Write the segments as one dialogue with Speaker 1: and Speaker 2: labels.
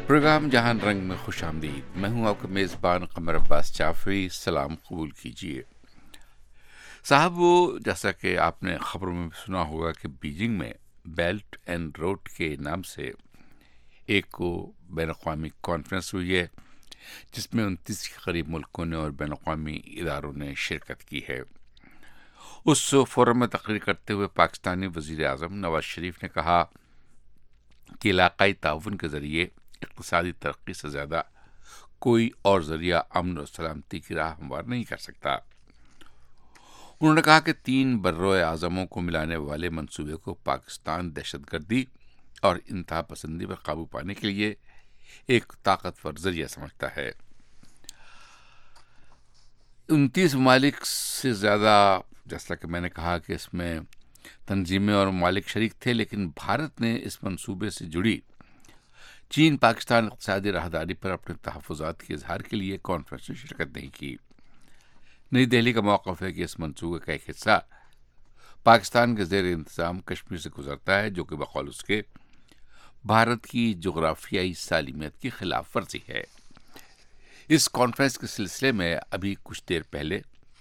Speaker 1: Programme جہان رنگ میں خوش آمدید. میں ہوں آپ کا میزبان قمر عباس جعفری. سلام قبول کیجیے. صاحب، وہ جیسا کہ آپ نے خبروں میں سنا ہوگا کہ بیجنگ میں بیلٹ اینڈ روڈ کے نام سے ایک بین الاقوامی کانفرنس ہوئی ہے جس میں 29 کے قریب ملکوں نے اور بین الاقوامی اداروں نے شرکت کی ہے. اس فورم میں تقریر کرتے ہوئے پاکستانی وزیر اعظم نواز شریف نے کہا کہ علاقائی تعاون کے ذریعے اقتصادی ترقی سے زیادہ کوئی اور ذریعہ امن و سلامتی کی راہ ہموار نہیں کر سکتا. انہوں نے کہا کہ 3 برائے اعظموں کو ملانے والے منصوبے کو پاکستان دہشت گردی اور انتہا پسندی پر قابو پانے کے لیے ایک طاقتور ذریعہ سمجھتا ہے. 29 ممالک سے زیادہ، جیسا کہ میں نے کہا کہ اس میں تنظیمیں اور ممالک شریک تھے، لیکن بھارت نے اس منصوبے سے جڑی چین پاکستان اقتصادی راہداری پر اپنے تحفظات کے اظہار کے لیے کانفرنس میں شرکت نہیں کی. نئی دہلی کا موقف ہے کہ اس منصوبے کا ایک حصہ پاکستان کے زیر انتظام کشمیر سے گزرتا ہے، جو کہ بقول اس کے بھارت کی جغرافیائی سالمیت کی خلاف ورزی ہے. اس کانفرنس کے سلسلے میں ابھی کچھ دیر پہلے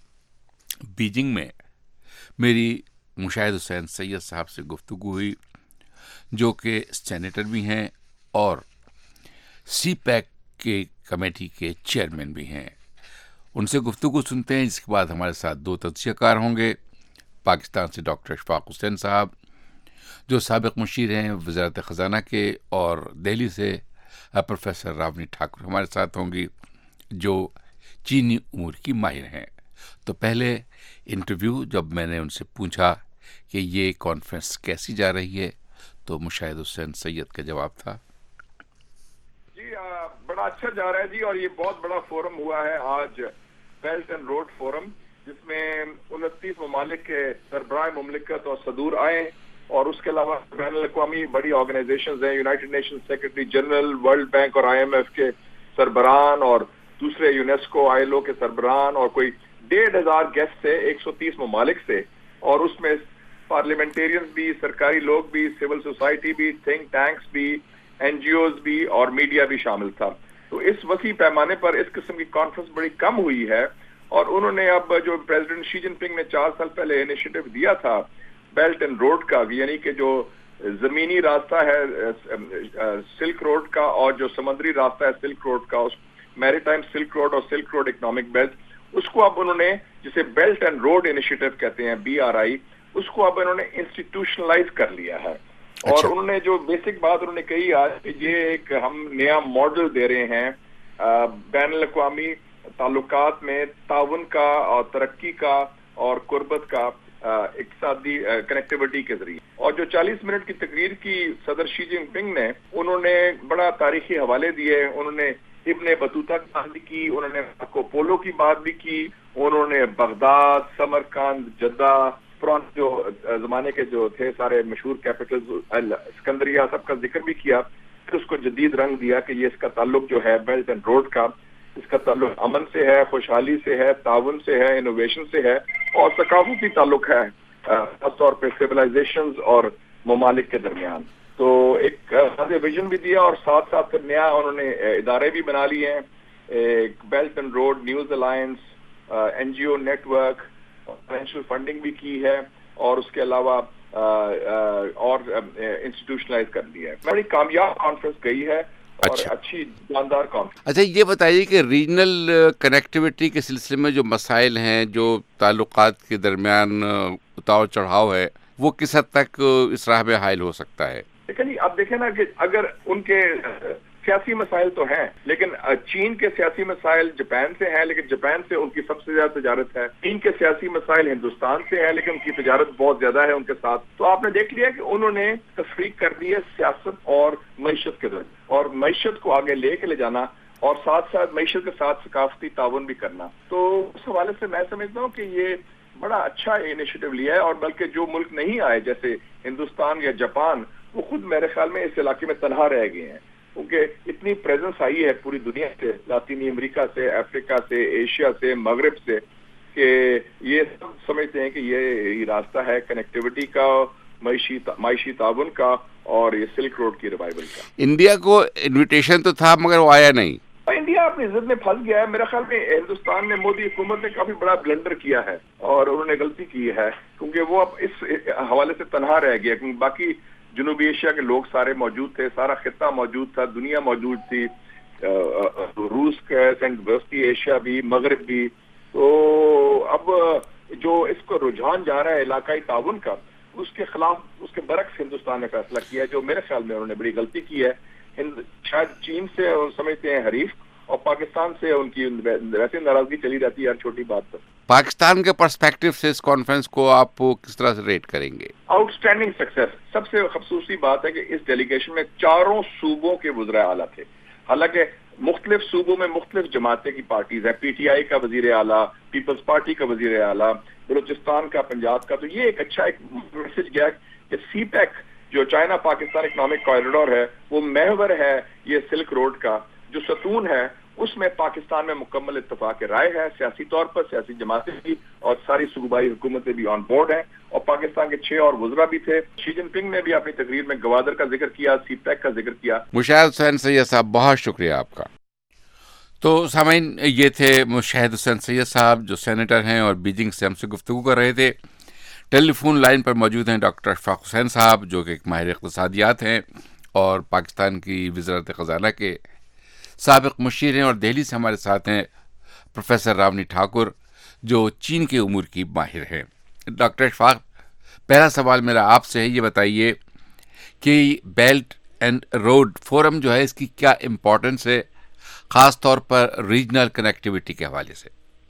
Speaker 1: بیجنگ میں میری مشاہد حسین سید صاحب سے گفتگو ہوئی، جو کہ سینیٹر بھی ہیں اور سی پیک کے کمیٹی کے چیئرمین بھی ہیں. ان سے گفتگو سنتے ہیں، جس کے بعد ہمارے ساتھ 2 تجزیہ کار ہوں گے. پاکستان سے ڈاکٹر اشفاق حسین صاحب، جو سابق مشیر ہیں وزارت خزانہ کے، اور دہلی سے پروفیسر راونی ٹھاکر ہمارے ساتھ ہوں گی، جو چینی امور کی ماہر ہیں. تو پہلے انٹرویو جب میں نے ان سے پوچھا کہ یہ کانفرنس کیسی جا رہی ہے، تو مشاہد حسین سید کا جواب تھا،
Speaker 2: جی بڑا اچھا جا رہا ہے جی. اور یہ بہت بڑا فورم ہوا ہے آج، بیلٹ اینڈ روڈ فورم، جس میں 29 ممالک کے سربراہ مملکت اور صدور آئے، اور اس کے علاوہ بین الاقوامی بڑی آرگنائزیشنز ہیں، United Nation secretary general, world bank اور IMF کے سربراہان، اور دوسرے یونیسکو ILO کے سربراہان، اور کوئی 1,500 گیسٹ تھے 130 ممالک سے. اور اس میں پارلیمنٹیرینز بھی، سرکاری لوگ بھی، سول سوسائٹی بھی، تھنک ٹینکس بھی، NGOز بھی، اور میڈیا بھی شامل تھا. تو اس وسیع پیمانے پر اس قسم کی کانفرنس بڑی کم ہوئی ہے. اور انہوں نے اب جو پریزیڈنٹ شی جن پنگ نے 4 سال پہلے انیشیٹو دیا تھا بیلٹ اینڈ روڈ کا، یعنی کہ جو زمینی راستہ ہے سلک روڈ کا، اور جو سمندری راستہ ہے سلک روڈ کا، میری ٹائم سلک روڈ اور سلک روڈ اکنامک بیلٹ، اس کو اب انہوں نے، جسے بیلٹ اینڈ روڈ انیشیٹو کہتے ہیں BRI، اس کو اب انہوں نے انسٹیٹیوشنلائز کر لیا ہے. اور انہوں نے جو بیسک بات انہوں نے کہی آج کہ یہ ایک ہم نیا ماڈل دے رہے ہیں بین الاقوامی تعلقات میں تعاون کا اور ترقی کا اور قربت کا اقتصادی کنیکٹیوٹی کے ذریعے. اور جو 40 منٹ کی تقریر کی صدر شی جن پنگ نے، انہوں نے بڑا تاریخی حوالے دیے. انہوں نے ابن بطوطہ کی بات بھی کی، انہوں نے مارکو پولو کی بات بھی کی، انہوں نے بغداد، سمرقند، جدہ، پرانے جو زمانے کے جو تھے سارے مشہور کیپٹلز، اسکندریہ، سب کا ذکر بھی کیا. پھر اس کو جدید رنگ دیا کہ یہ اس کا تعلق جو ہے بیلٹ اینڈ روڈ کا، اس کا تعلق امن سے ہے، خوشحالی سے ہے، تعاون سے ہے، انوویشن سے ہے، اور ثقافتی تعلق ہے، خاص طور پہ سویلائزیشنز اور ممالک کے درمیان. تو ایک واضح ویژن بھی دیا، اور ساتھ ساتھ پھر نیا انہوں نے ادارے بھی بنا لیے ہیں، ایک belt and road news alliance, NGO network, financial funding بھی کی ہے، اور اس کے علاوہ اور انسٹیٹیوشنلائز کر دیا ہے. بڑی کامیاب کانفرنس گئی ہے اور اچھی جاندار کانفرنس.
Speaker 1: اچھا، یہ بتائیے کہ ریجنل کنیکٹیوٹی کے سلسلے میں جو مسائل ہیں، جو تعلقات کے درمیان اتار چڑھاؤ ہے، وہ کس حد تک اس راہ میں حائل ہو سکتا ہے؟
Speaker 2: لیکن جی اب دیکھیں نا کہ اگر ان کے سیاسی مسائل تو ہیں، لیکن چین کے سیاسی مسائل جاپان سے ہیں، لیکن جاپان سے ان کی سب سے زیادہ تجارت ہے. چین کے سیاسی مسائل ہندوستان سے ہیں، لیکن ان کی تجارت بہت زیادہ ہے ان کے ساتھ. تو آپ نے دیکھ لیا کہ انہوں نے تفریق کر دی ہے سیاست اور معیشت کے درمیان، اور معیشت کو آگے لے کے لے جانا، اور ساتھ ساتھ معیشت کے ساتھ ثقافتی تعاون بھی کرنا. تو اس حوالے سے میں سمجھتا ہوں کہ یہ بڑا اچھا انیشیٹو لیا ہے. اور بلکہ جو ملک نہیں آئے جیسے ہندوستان یا جاپان، وہ خود میرے خیال میں اس علاقے میں تنہا رہ گئے ہیں، کیونکہ اتنی پریزنس آئی ہے پوری دنیا سے، لاطینی امریکہ سے، افریقہ سے، ایشیا سے، مغرب سے، کہ یہ سب سمجھتے ہیں کہ یہ راستہ ہے کنیکٹیوٹی کا، معاشی تعاون کا اور یہ سلک روڈ کی ریوائول کا.
Speaker 1: انڈیا کو انویٹیشن تو تھا مگر وہ آیا نہیں.
Speaker 2: انڈیا اپنی ضد میں پھنس گیا ہے. میرے خیال میں ہندوستان نے مودی حکومت نے کافی بڑا بلنڈر کیا ہے اور انہوں نے غلطی کی ہے کیونکہ وہ اب اس حوالے سے تنہا رہ گیا کیونکہ باقی جنوبی ایشیا کے لوگ سارے موجود تھے, سارا خطہ موجود تھا, دنیا موجود تھی, روس کا سینٹ ویسٹی ایشیا بھی, مغرب بھی. تو اب جو اس کو رجحان جا رہا ہے علاقائی تعاون کا, اس کے خلاف اس کے برعکس ہندوستان نے فیصلہ کیا ہے جو میرے خیال میں انہوں نے بڑی غلطی کی ہے. شاید چین سے سمجھتے ہیں حریف اور پاکستان سے ان کی ویسے ناراضگی چلی رہتی ہے ہر چھوٹی بات پر.
Speaker 1: پاکستان کے پرسپیکٹو سے اس کانفرنس کو آپ کس طرح سے ریٹ کریں گے؟
Speaker 2: Out standing success. سب سے خصوصی بات ہے کہ اس ڈیلیگیشن میں 4 صوبوں کے وزراء اعلیٰ تھے. حالانکہ مختلف صوبوں میں مختلف جماعتیں کی پارٹیز ہیں, پی ٹی آئی کا وزیر اعلیٰ, پیپلز پارٹی کا وزیر اعلیٰ, بلوچستان کا, پنجاب کا. تو یہ ایک اچھا ایک میسج گیا کہ سی پیک جو چائنا پاکستان اکنامک کوریڈور ہے وہ محور ہے یہ سلک روڈ کا, جو ستون ہے اس میں پاکستان میں مکمل اتفاق رائے ہے. سیاسی طور پر سیاسی جماعتیں بھی اور ساری صوبائی حکومتیں بھی آن بورڈ ہیں اور پاکستان کے 6 اور وزراء بھی تھے. شی جن پنگ نے بھی اپنی تقریر میں گوادر کا ذکر کیا, سی پیک کا ذکر کیا.
Speaker 1: مشاہد حسین سید صاحب بہت شکریہ آپ کا. تو سامعین یہ تھے مشاہد حسین سید صاحب جو سینیٹر ہیں اور بیجنگ سے ہم سے گفتگو کر رہے تھے. ٹیلی فون لائن پر موجود ہیں ڈاکٹر اشفاق حسین صاحب جو کہ ایک ماہر اقتصادیات ہیں اور پاکستان کی وزارت خزانہ کے سابق مشیر ہیں, اور دہلی سے ہمارے ساتھ ہیں پروفیسر راونی ٹھاکر جو چین کے امور کی ماہر ہیں. ڈاکٹر اشفاق, پہلا سوال میرا آپ سے ہے, یہ بتائیے کہ بیلٹ اینڈ روڈ فورم جو ہے اس کی کیا امپورٹنس ہے خاص طور پر ریجنل کنیکٹیویٹی کے حوالے سے؟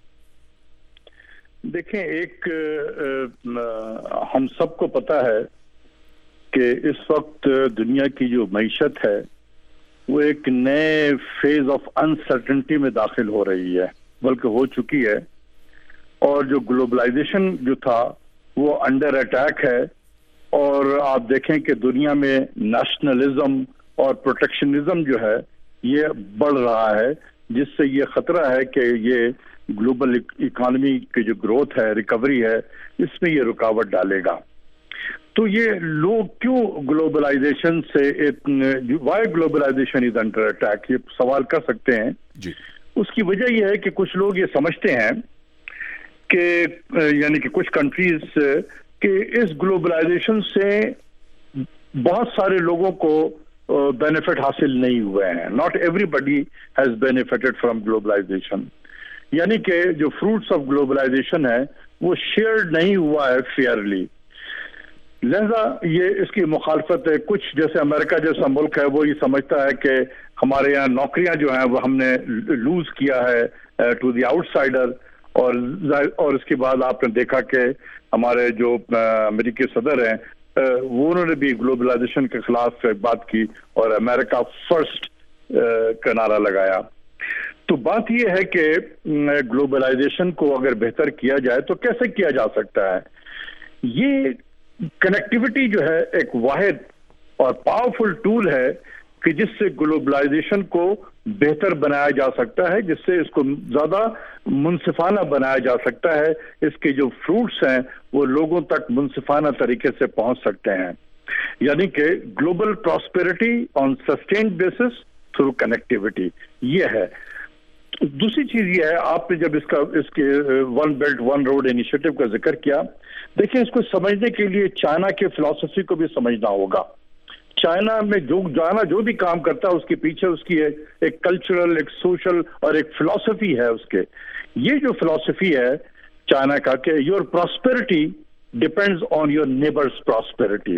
Speaker 3: دیکھیں, ایک ہم سب کو پتا ہے کہ اس وقت دنیا کی جو معیشت ہے وہ ایک نئے فیز آف انسرٹنٹی میں داخل ہو رہی ہے, بلکہ ہو چکی ہے. اور جو گلوبلائزیشن جو تھا وہ انڈر اٹیک ہے, اور آپ دیکھیں کہ دنیا میں نیشنلزم اور پروٹیکشنزم جو ہے یہ بڑھ رہا ہے, جس سے یہ خطرہ ہے کہ یہ گلوبل اکانومی کی جو گروتھ ہے, ریکوری ہے, اس میں یہ رکاوٹ ڈالے گا. تو یہ لوگ کیوں گلوبلائزیشن سے why globalization is under attack, یہ سوال کر سکتے ہیں
Speaker 1: جی.
Speaker 3: اس کی وجہ یہ ہے کہ کچھ لوگ یہ سمجھتے ہیں کہ یعنی کہ کچھ کنٹریز کہ اس گلوبلائزیشن سے بہت سارے لوگوں کو بینیفٹ حاصل نہیں ہوئے ہیں. Not everybody has benefited from globalization, یعنی کہ جو فروٹس آف گلوبلائزیشن ہے وہ شیئر نہیں ہوا ہے فیئرلی. لہذا یہ اس کی مخالفت ہے. کچھ جیسے امریکہ جیسا ملک ہے وہ یہ سمجھتا ہے کہ ہمارے یہاں نوکریاں جو ہیں وہ ہم نے لوز کیا ہے ٹو دی آؤٹ سائڈر, اور اس کے بعد آپ نے دیکھا کہ ہمارے جو امریکی صدر ہیں وہ انہوں نے بھی گلوبلائزیشن کے خلاف بات کی اور امریکہ فرسٹ کا نعرہ لگایا. تو بات یہ ہے کہ گلوبلائزیشن کو اگر بہتر کیا جائے تو کیسے کیا جا سکتا ہے؟ یہ کنیکٹیوٹی جو ہے ایک واحد اور پاورفل ٹول ہے کہ جس سے گلوبلائزیشن کو بہتر بنایا جا سکتا ہے, جس سے اس کو زیادہ منصفانہ بنایا جا سکتا ہے. اس کے جو فروٹس ہیں وہ لوگوں تک منصفانہ طریقے سے پہنچ سکتے ہیں, یعنی کہ global prosperity on sustained basis through connectivity. یہ ہے. دوسری چیز یہ ہے, آپ نے جب اس کے one belt one road initiative کا ذکر کیا, دیکھیں اس کو سمجھنے کے لیے چائنا کے فلسفی کو بھی سمجھنا ہوگا. چائنا میں جو بھی کام کرتا ہے اس کے پیچھے اس کی ایک کلچرل, ایک سوشل اور ایک فلسفی ہے اس کے. یہ جو فلسفی ہے چائنا کا کہ your prosperity depends on your neighbours prosperity.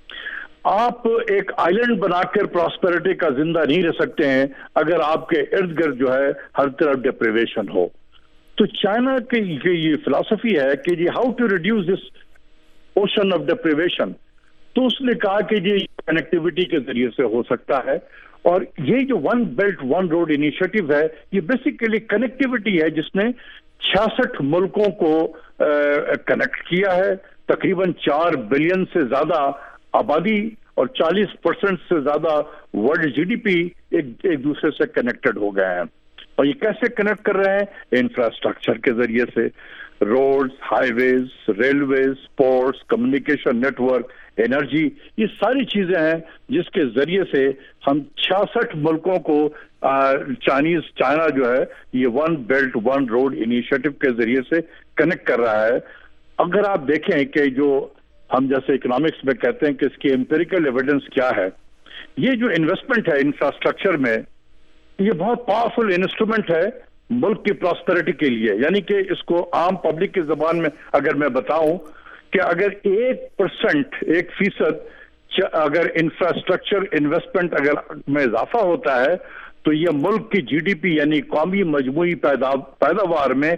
Speaker 3: آپ ایک آئی لینڈ بنا کر پراسپیرٹی کا زندہ نہیں رہ سکتے ہیں اگر آپ کے ارد گرد جو ہے ہر طرف ڈپریویشن ہو. تو چائنا کی یہ فلسفی ہے کہ جی how to reduce this ocean of deprivation. تو اس نے کہا کہ یہ کنیکٹیوٹی کے ذریعے سے ہو سکتا ہے, اور یہ جو one belt one road initiative ہے یہ بیسیکلی کنیکٹیوٹی ہے جس نے 66 ملکوں کو کنیکٹ کیا ہے. تقریباً 4 بلین سے زیادہ آبادی اور 40% سے زیادہ ورلڈ جی ڈی پی ایک دوسرے سے کنیکٹڈ ہو گئے ہیں. اور یہ کیسے کنیکٹ کر رہے ہیں؟ انفراسٹرکچر کے ذریعے سے. Roads, highways, railways, ports, communication network, energy, یہ ساری چیزیں ہیں جس کے ذریعے سے ہم 66 ملکوں کو چائنا جو ہے یہ one belt one road initiative کے ذریعے سے کنیکٹ کر رہا ہے. اگر آپ دیکھیں کہ جو ہم جیسے اکنامکس میں کہتے ہیں کہ اس کی امپیریکل ایویڈنس کیا ہے، یہ جو انویسٹمنٹ ہے انفراسٹرکچر میں، یہ بہت پاورفل انسٹرومنٹ ہے ملک کی پراسپیرٹی کے لیے. یعنی کہ اس کو عام پبلک کی زبان میں اگر میں بتاؤں کہ اگر 1% 1% اگر انفراسٹرکچر انویسٹمنٹ اگر میں اضافہ ہوتا ہے تو یہ ملک کی جی ڈی پی یعنی قومی مجموعی پیداوار میں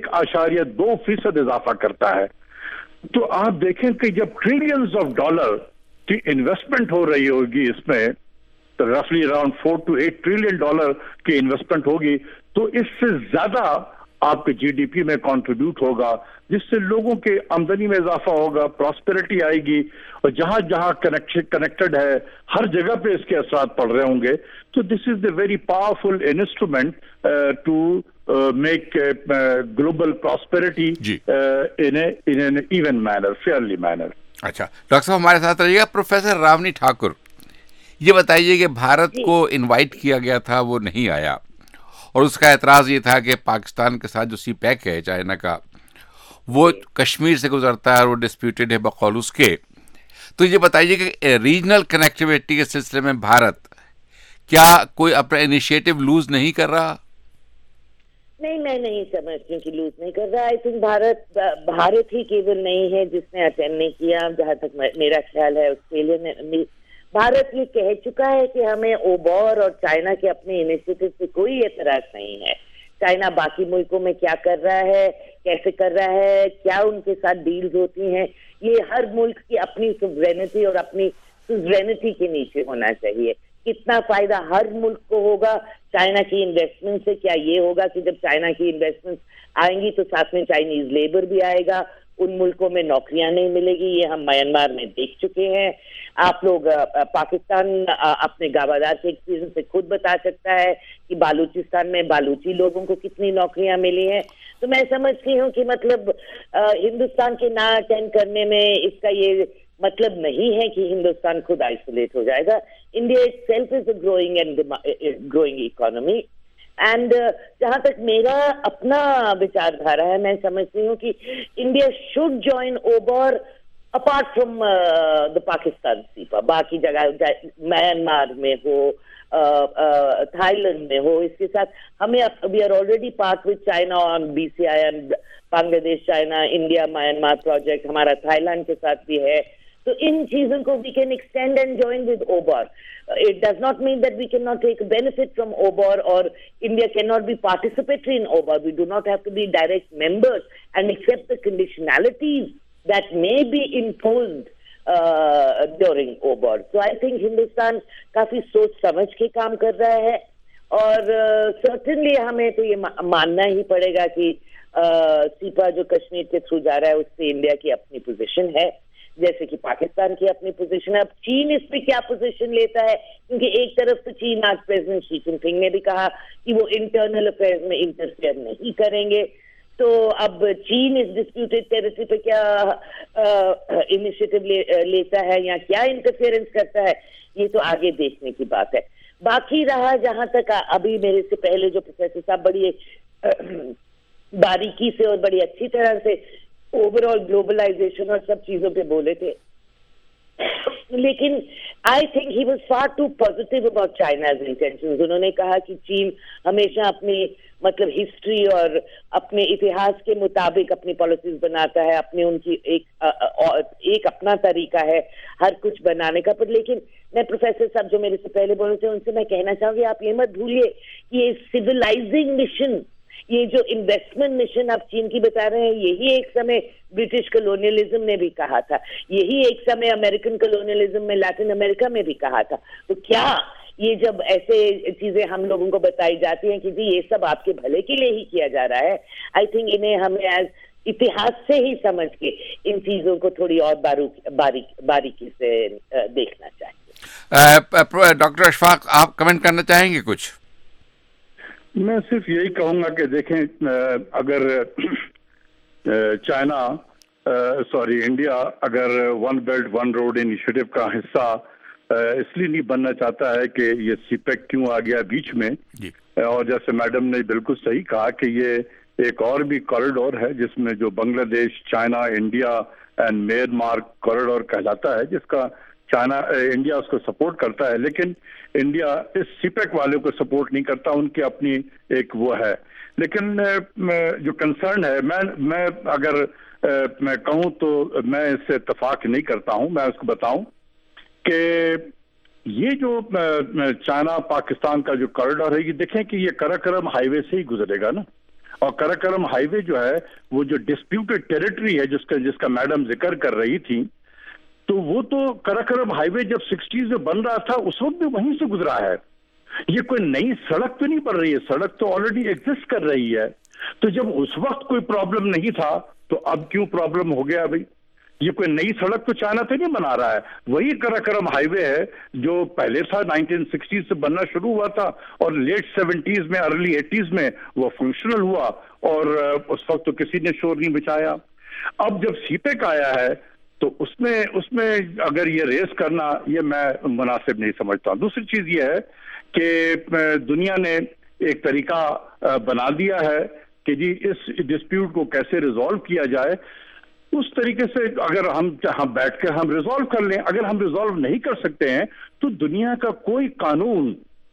Speaker 3: 1.2% اضافہ کرتا ہے. تو آپ دیکھیں کہ جب ٹریلینز آف ڈالر کی انویسٹمنٹ ہو رہی ہوگی اس میں، تو رفلی اراؤنڈ 4 to 8 ٹریلین ڈالر کی انویسٹمنٹ ہوگی، تو اس سے زیادہ آپ کے جی ڈی پی میں کنٹریبیوٹ ہوگا، جس سے لوگوں کے آمدنی میں اضافہ ہوگا، پراسپیرٹی آئے گی، اور جہاں جہاں کنیکٹڈ ہے ہر جگہ پہ اس کے اثرات پڑ رہے ہوں گے. تو this is a very powerful instrument to make global prosperity in an even manner, fairly manner.
Speaker 1: اچھا ڈاکٹر صاحب ہمارے ساتھ رہیے گا پروفیسر رامنی ٹھاکر. یہ بتائیے کہ بھارت کو انوائٹ کیا گیا تھا، وہ نہیں آیا، اور اس کا اعتراض یہ تھا کہ پاکستان کے ساتھ جو سی پیک ہے چائنا کا، وہ کشمیر سے گزرتا ہے اور وہ ڈسپیوٹیڈ ہے بقول اس کے. تو یہ بتائیے کہ ریجنل کنیکٹیویٹی کے سلسلے میں بھارت کیا کوئی اپنا انیشیٹو لوز نہیں کر رہا؟
Speaker 4: نہیں، میں نہیں سمجھتی ہوں کہ لوز نہیں کر رہا. آئی تھنک بھارت ہی کیول نہیں ہے جس نے اٹینڈ نہیں کیا. جہاں تک میرا خیال ہے آسٹریلیا نے، بھارت یہ کہہ چکا ہے کہ ہمیں اوبور اور چائنا کے اپنے انیشیٹو سے کوئی اعتراض نہیں ہے. چائنا باقی ملکوں میں کیا کر رہا ہے، کیسے کر رہا ہے، کیا ان کے ساتھ ڈیلز ہوتی ہیں، یہ ہر ملک کی اپنی سوورینٹی اور اپنی سوورینٹی کے نیچے ہونا چاہیے. کتنا فائدہ ہر ملک کو ہوگا چائنا کی انویسٹمنٹ سے؟ کیا یہ ہوگا کہ جب چائنا کی انویسٹمنٹ آئیں گی تو ساتھ میں چائنیز لیبر بھی آئے گا، ان ملکوں میں نوکریاں نہیں ملے گی؟ یہ ہم میانمار میں دیکھ چکے ہیں. آپ لوگ پاکستان اپنے گوادار کے ایکسپیرینس سے خود بتا سکتا ہے کہ بالوچستان میں بالوچی لوگوں کو کتنی نوکریاں ملی ہیں. تو میں سمجھتی ہوں کہ مطلب ہندوستان کے نہ اٹینڈ کرنے میں اس کا یہ مطلب نہیں ہے کہ ہندوستان خود آئسولیٹ ہو جائے گا. India itself is a growing economy. And جہاں تک میرا اپنا وچار دھارا ہے، میں سمجھتی ہوں کہ India should join OBOR apart from the Pakistan CPEC. باقی جگہ میانمار میں ہو، تھائی لینڈ میں ہو، اس کے ساتھ ہمیں we are already part with China on B C I and Bangladesh China India Myanmar project ہمارا تھائی لینڈ کے ساتھ بھی ہے. تو ان چیزوں کو we can extend and join with OBOR. It does not mean that we cannot take benefit from OBOR or India cannot be participatory in OBOR. We do not have to be direct members and accept the conditionalities that may be imposed during OBOR. So I think Hindustan کافی سوچ سمجھ کے کام کر رہا ہے، اور certainly ہمیں تو یہ ماننا ہی پڑے گا کہ سیپا جو کشمیر کے تھرو جا رہا ہے اس سے انڈیا کی اپنی پوزیشن ہے، جیسے کہ پاکستان کی اپنی پوزیشن ہے. اب چین اس پہ کیا پوزیشن لیتا ہے، کیونکہ ایک طرف تو چین آج پریزیڈنٹ شی جن پنگ نے بھی کہا کہ وہ انٹرنل افیئرز میں انٹرفیئر نہیں کریں گے. تو اب چین اس ڈسپیوٹیڈ ٹیریٹری پہ کیا انیشیٹو لیتا ہے یا کیا انٹرفیئرنس کرتا ہے، یہ تو آگے دیکھنے کی بات ہے. باقی رہا جہاں تک ابھی میرے سے پہلے جو پروفیسر صاحب بڑی باریکی سے اور بڑی اچھی طرح سے اوور آل گلوبلائزیشن اور سب چیزوں پہ بولے تھے، لیکن I think he was far too positive about China's intentions. انہوں نے کہا کہ چین ہمیشہ اپنی مطلب ہسٹری اور اپنے اتہاس کے مطابق اپنی پالیسیز بناتا ہے، اپنے ان کی ایک اپنا طریقہ ہے ہر کچھ بنانے کا. پر لیکن میں پروفیسر صاحب جو میرے سے پہلے بولے تھے ان سے میں کہنا چاہوں گی آپ یہ مت بھولیے کہ یہ سویلائزنگ مشن، یہ جو انویسٹمنٹ مشن آپ چین کی بتا رہے ہیں، یہی ایک سمے برٹش کلونیلزم نے بھی کہا تھا، یہی ایک سمے امریکن کلونیلزم میں لیٹن امریکہ میں بھی کہا تھا. تو کیا یہ جب ایسے چیزیں ہم لوگوں کو بتائی جاتی ہیں کہ جی یہ سب آپ کے بھلے کے لیے ہی کیا جا رہا ہے، آئی تھنک انہیں ہمیں ایز اتہاس سے ہی سمجھ کے ان چیزوں کو تھوڑی اور باریکی سے دیکھنا چاہیے.
Speaker 1: ڈاکٹر اشفاق آپ کمنٹ کرنا چاہیں گے کچھ؟
Speaker 3: میں صرف یہی کہوں گا کہ دیکھیں، اگر چائنا सॉरी इंडिया अगर one belt one road initiative का हिस्सा इसलिए नहीं बनना चाहता है कि ये सीपेक क्यों आ गया बीच में, और जैसे मैडम ने बिल्कुल सही कहा कि ये एक और भी कॉरिडोर है जिसमें जो Bangladesh, China, India and Myanmar corridor कहलाता है, जिसका इंडिया उसको सपोर्ट करता है, लेकिन इंडिया इस सीपेक वाले को सपोर्ट नहीं करता, उनकी अपनी एक वो है। लेकिन जो कंसर्न है, मैं अगर मैं कहूँ तो मैं इससे इत्तेफाक नहीं करता हूँ। मैं उसको बताऊं कि ये जो चाइना पाकिस्तान का जो कॉरिडोर है, ये देखें कि ये कराकोरम हाईवे से ही गुजरेगा ना, और कराकोरम हाईवे जो है वो जो डिस्प्यूटेड टेरिटरी है जिसका मैडम जिक्र कर रही थी, तो वो तो कराकोरम हाईवे जब 60s में बन रहा था उस वक्त भी वहीं से गुजरा है। ये कोई नई सड़क तो नहीं बन रही है, सड़क तो ऑलरेडी एग्जिस्ट कर रही है। तो जब उस वक्त कोई प्रॉब्लम नहीं था तो अब क्यों प्रॉब्लम हो गया भाई? ये कोई नई सड़क तो चाइना तो नहीं बना रहा है, वही कराकोरम हाईवे है जो पहले था, 1960s से बनना शुरू हुआ था और लेट 70s में, अर्ली 80s में वो फंक्शनल हुआ, और उस वक्त तो किसी ने शोर नहीं मचाया। अब जब सीपेक आया है तो उसमें अगर ये रेस करना, ये मैं मुनासिब नहीं समझता। दूसरी चीज ये है कि दुनिया ने एक तरीका बना दिया है कि जी इस डिस्प्यूट को कैसे रिजॉल्व किया जाए, उस तरीके से अगर हम बैठ कर हम रिजॉल्व कर लें। अगर हम रिजॉल्व नहीं कर सकते हैं तो दुनिया का कोई कानून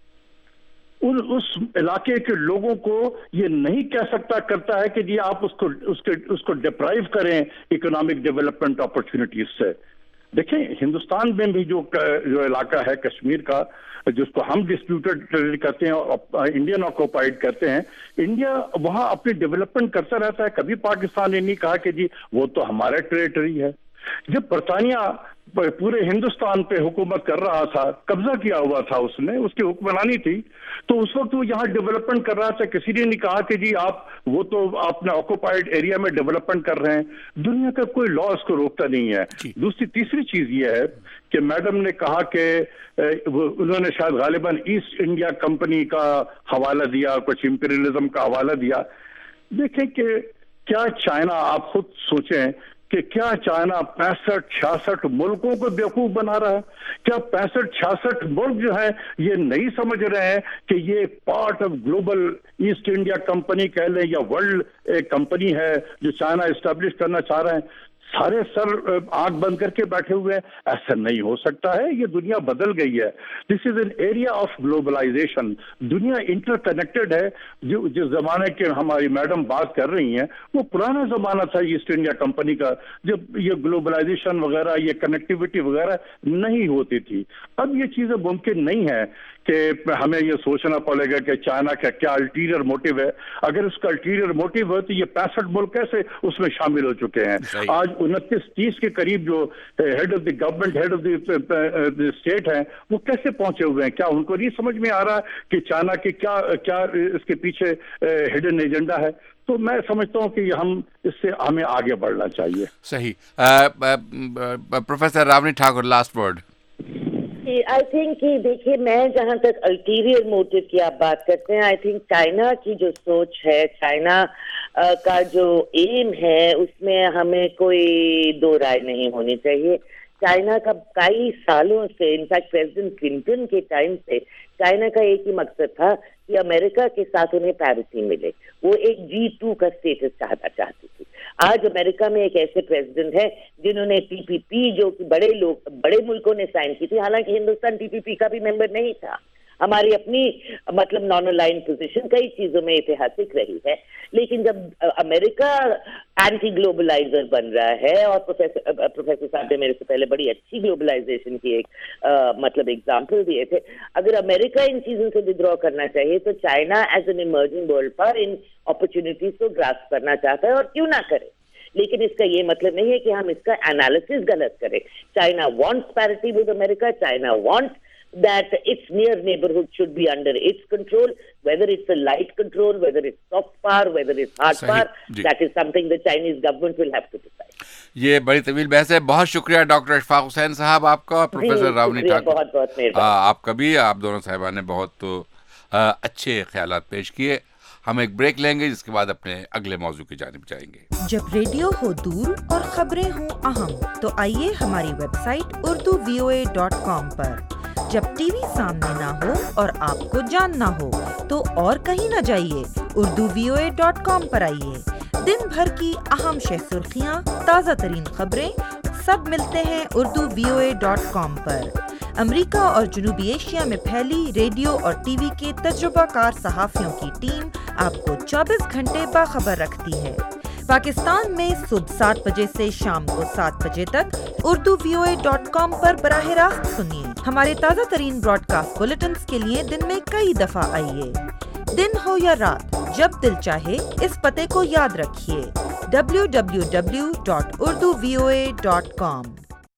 Speaker 3: उस इलाके के लोगों को ये नहीं कह सकता करता है कि जी आप उसको डिप्राइव करें इकोनॉमिक डेवलपमेंट अपॉर्चुनिटीज से। देखिए हिंदुस्तान में भी जो इलाका है कश्मीर का, जिसको हम डिस्प्यूटेड टेरिटरी करते हैं और इंडियन ऑक्युपाइड करते हैं, इंडिया वहां अपनी डेवलपमेंट करता रहता है। कभी पाकिस्तान ने नहीं कहा कि जी वो तो हमारा टेरिटरी है। जब बरतानिया पूरे हिंदुस्तान पे हुकूमत कर रहा था, कब्जा किया हुआ था उसने, उसकी हुक्मरानी थी, तो उस वक्त वो यहाँ डेवलपमेंट कर रहा था। किसी ने नहीं कहा कि जी आप वो तो आपने ऑक्युपाइड एरिया में डेवलपमेंट कर रहे हैं। दुनिया का कोई लॉ इसको रोकता नहीं है। तीसरी चीज ये है कि मैडम ने कहा कि उन्होंने शायद गालिबन ईस्ट इंडिया कंपनी का हवाला दिया, कुछ इंपीरियलिज्म का हवाला दिया। देखें कि क्या चाइना, आप खुद सोचें कि क्या चाइना 65-66 मुल्कों को बेवकूफ बना रहा है? क्या 65-66 मुल्क जो है ये नहीं समझ रहे हैं कि ये part of global East India company कह लें या वर्ल्ड एक कंपनी है जो चाइना एस्टेब्लिश करना चाह रहे हैं? सारे सर आंख बंद करके बैठे हुए हैं। ऐसा नहीं हो सकता है, ये दुनिया बदल गई है। This is an area of globalization. दुनिया इंटरकनेक्टेड है। जो जिस जमाने के हमारी मैडम बात कर रही हैं वो पुराना जमाना था ईस्ट इंडिया कंपनी का, जब ये ग्लोबलाइजेशन वगैरह, ये कनेक्टिविटी वगैरह नहीं होती थी। अब ये चीजें मुमकिन नहीं है कि हमें ये सोचना पड़ेगा कि चाइना का क्या अल्टीरियर मोटिव है। अगर उसका अल्टीरियर मोटिव हो तो ये 65 मुल्क कैसे उसमें शामिल हो चुके हैं? आज 29-30 के करीब जो head of the government, head of the state हैं, वो कैसे पहुंचे हुए हैं? क्या उनको नहीं समझ में आ रहा कि चाइना की क्या इसके पीछे हिडन एजेंडा है? तो मैं समझता हूं कि हमें आगे बढ़ना चाहिए।
Speaker 1: सही। Professor Ravni Thakur, last word.
Speaker 4: I think कि देखिए, मैं जहां तक अल्टीरियर मोटिव की आप बात करते हैं, आई थिंक चाइना की जो सोच है, चाइना का जो एम है, उसमें हमें कोई दो राय नहीं होनी चाहिए। चाइना का कई सालों से, इनफैक्ट प्रेसिडेंट क्लिंटन के टाइम से, चाइना का एक ही मकसद था कि अमेरिका के साथ उन्हें पैरिटी मिले। वो एक G2 का स्टेटस चाहती थी। आज अमेरिका में एक ऐसे प्रेसिडेंट है जिन्होंने TPP, जो कि बड़े मुल्कों ने साइन की थी, हालांकि हिंदुस्तान TPP का भी मेंबर नहीं था। हमारी अपनी मतलब नॉन अलाइन पोजीशन कई चीजों में ऐतिहासिक रही है, लेकिन जब अमेरिका एंटी ग्लोबलाइजर बन रहा है, और प्रोफेसर साहब ने मेरे से पहले बड़ी अच्छी ग्लोबलाइजेशन की एक मतलब एग्जांपल दिए थे। अगर अमेरिका इन चीजों से विड्रॉ करना चाहिए तो China as an emerging world पर इन अपॉर्चुनिटीज को ग्रास्प करना चाहता है, और क्यों ना करे। लेकिन इसका ये मतलब नहीं है कि हम इसका एनालिसिस गलत करें। China wants parity with America, China wants that its near neighborhood should be under its control, whether it's a light control, whether it's soft power, whether it's hard power, that is something the Chinese government will have to decide.
Speaker 1: ये बड़ी तवील बहस है। बहुत शुक्रिया doctor Ishfaq Hussain साहब आपका, professor Ravni Thakur, बहुत मेहरबानी आपका भी। आप दोनों साहिबान ने बहुत अच्छे ख्यालात पेश किए। ہم ایک بریک لیں گے، جس کے بعد اپنے اگلے موضوع کی جانب جائیں گے۔
Speaker 5: جب ریڈیو ہو دور اور خبریں ہوں اہم تو آئیے ہماری ویب سائٹ urduvoa.com پر۔ جب ٹی وی سامنے نہ ہو اور آپ کو جاننا ہو تو اور کہیں نہ جائیے، urduvoa.com پر آئیے۔ دن بھر کی اہم شہ سرخیاں، تازہ ترین خبریں سب ملتے ہیں urduvoa.com پر۔ امریکہ اور جنوبی ایشیا میں پھیلی ریڈیو اور ٹی وی کے تجربہ کار صحافیوں کی ٹیم آپ کو 24 گھنٹے باخبر رکھتی ہے۔ پاکستان میں صبح 7 بجے سے شام کو 7 بجے تک urduvoa.com پر براہ راست سنیے۔ ہمارے تازہ ترین براڈ کاسٹ بلیٹنز کے لیے دن میں کئی دفعہ آئیے۔ دن ہو یا رات، جب دل چاہے اس پتے کو یاد رکھیے، www.urduvoa.com۔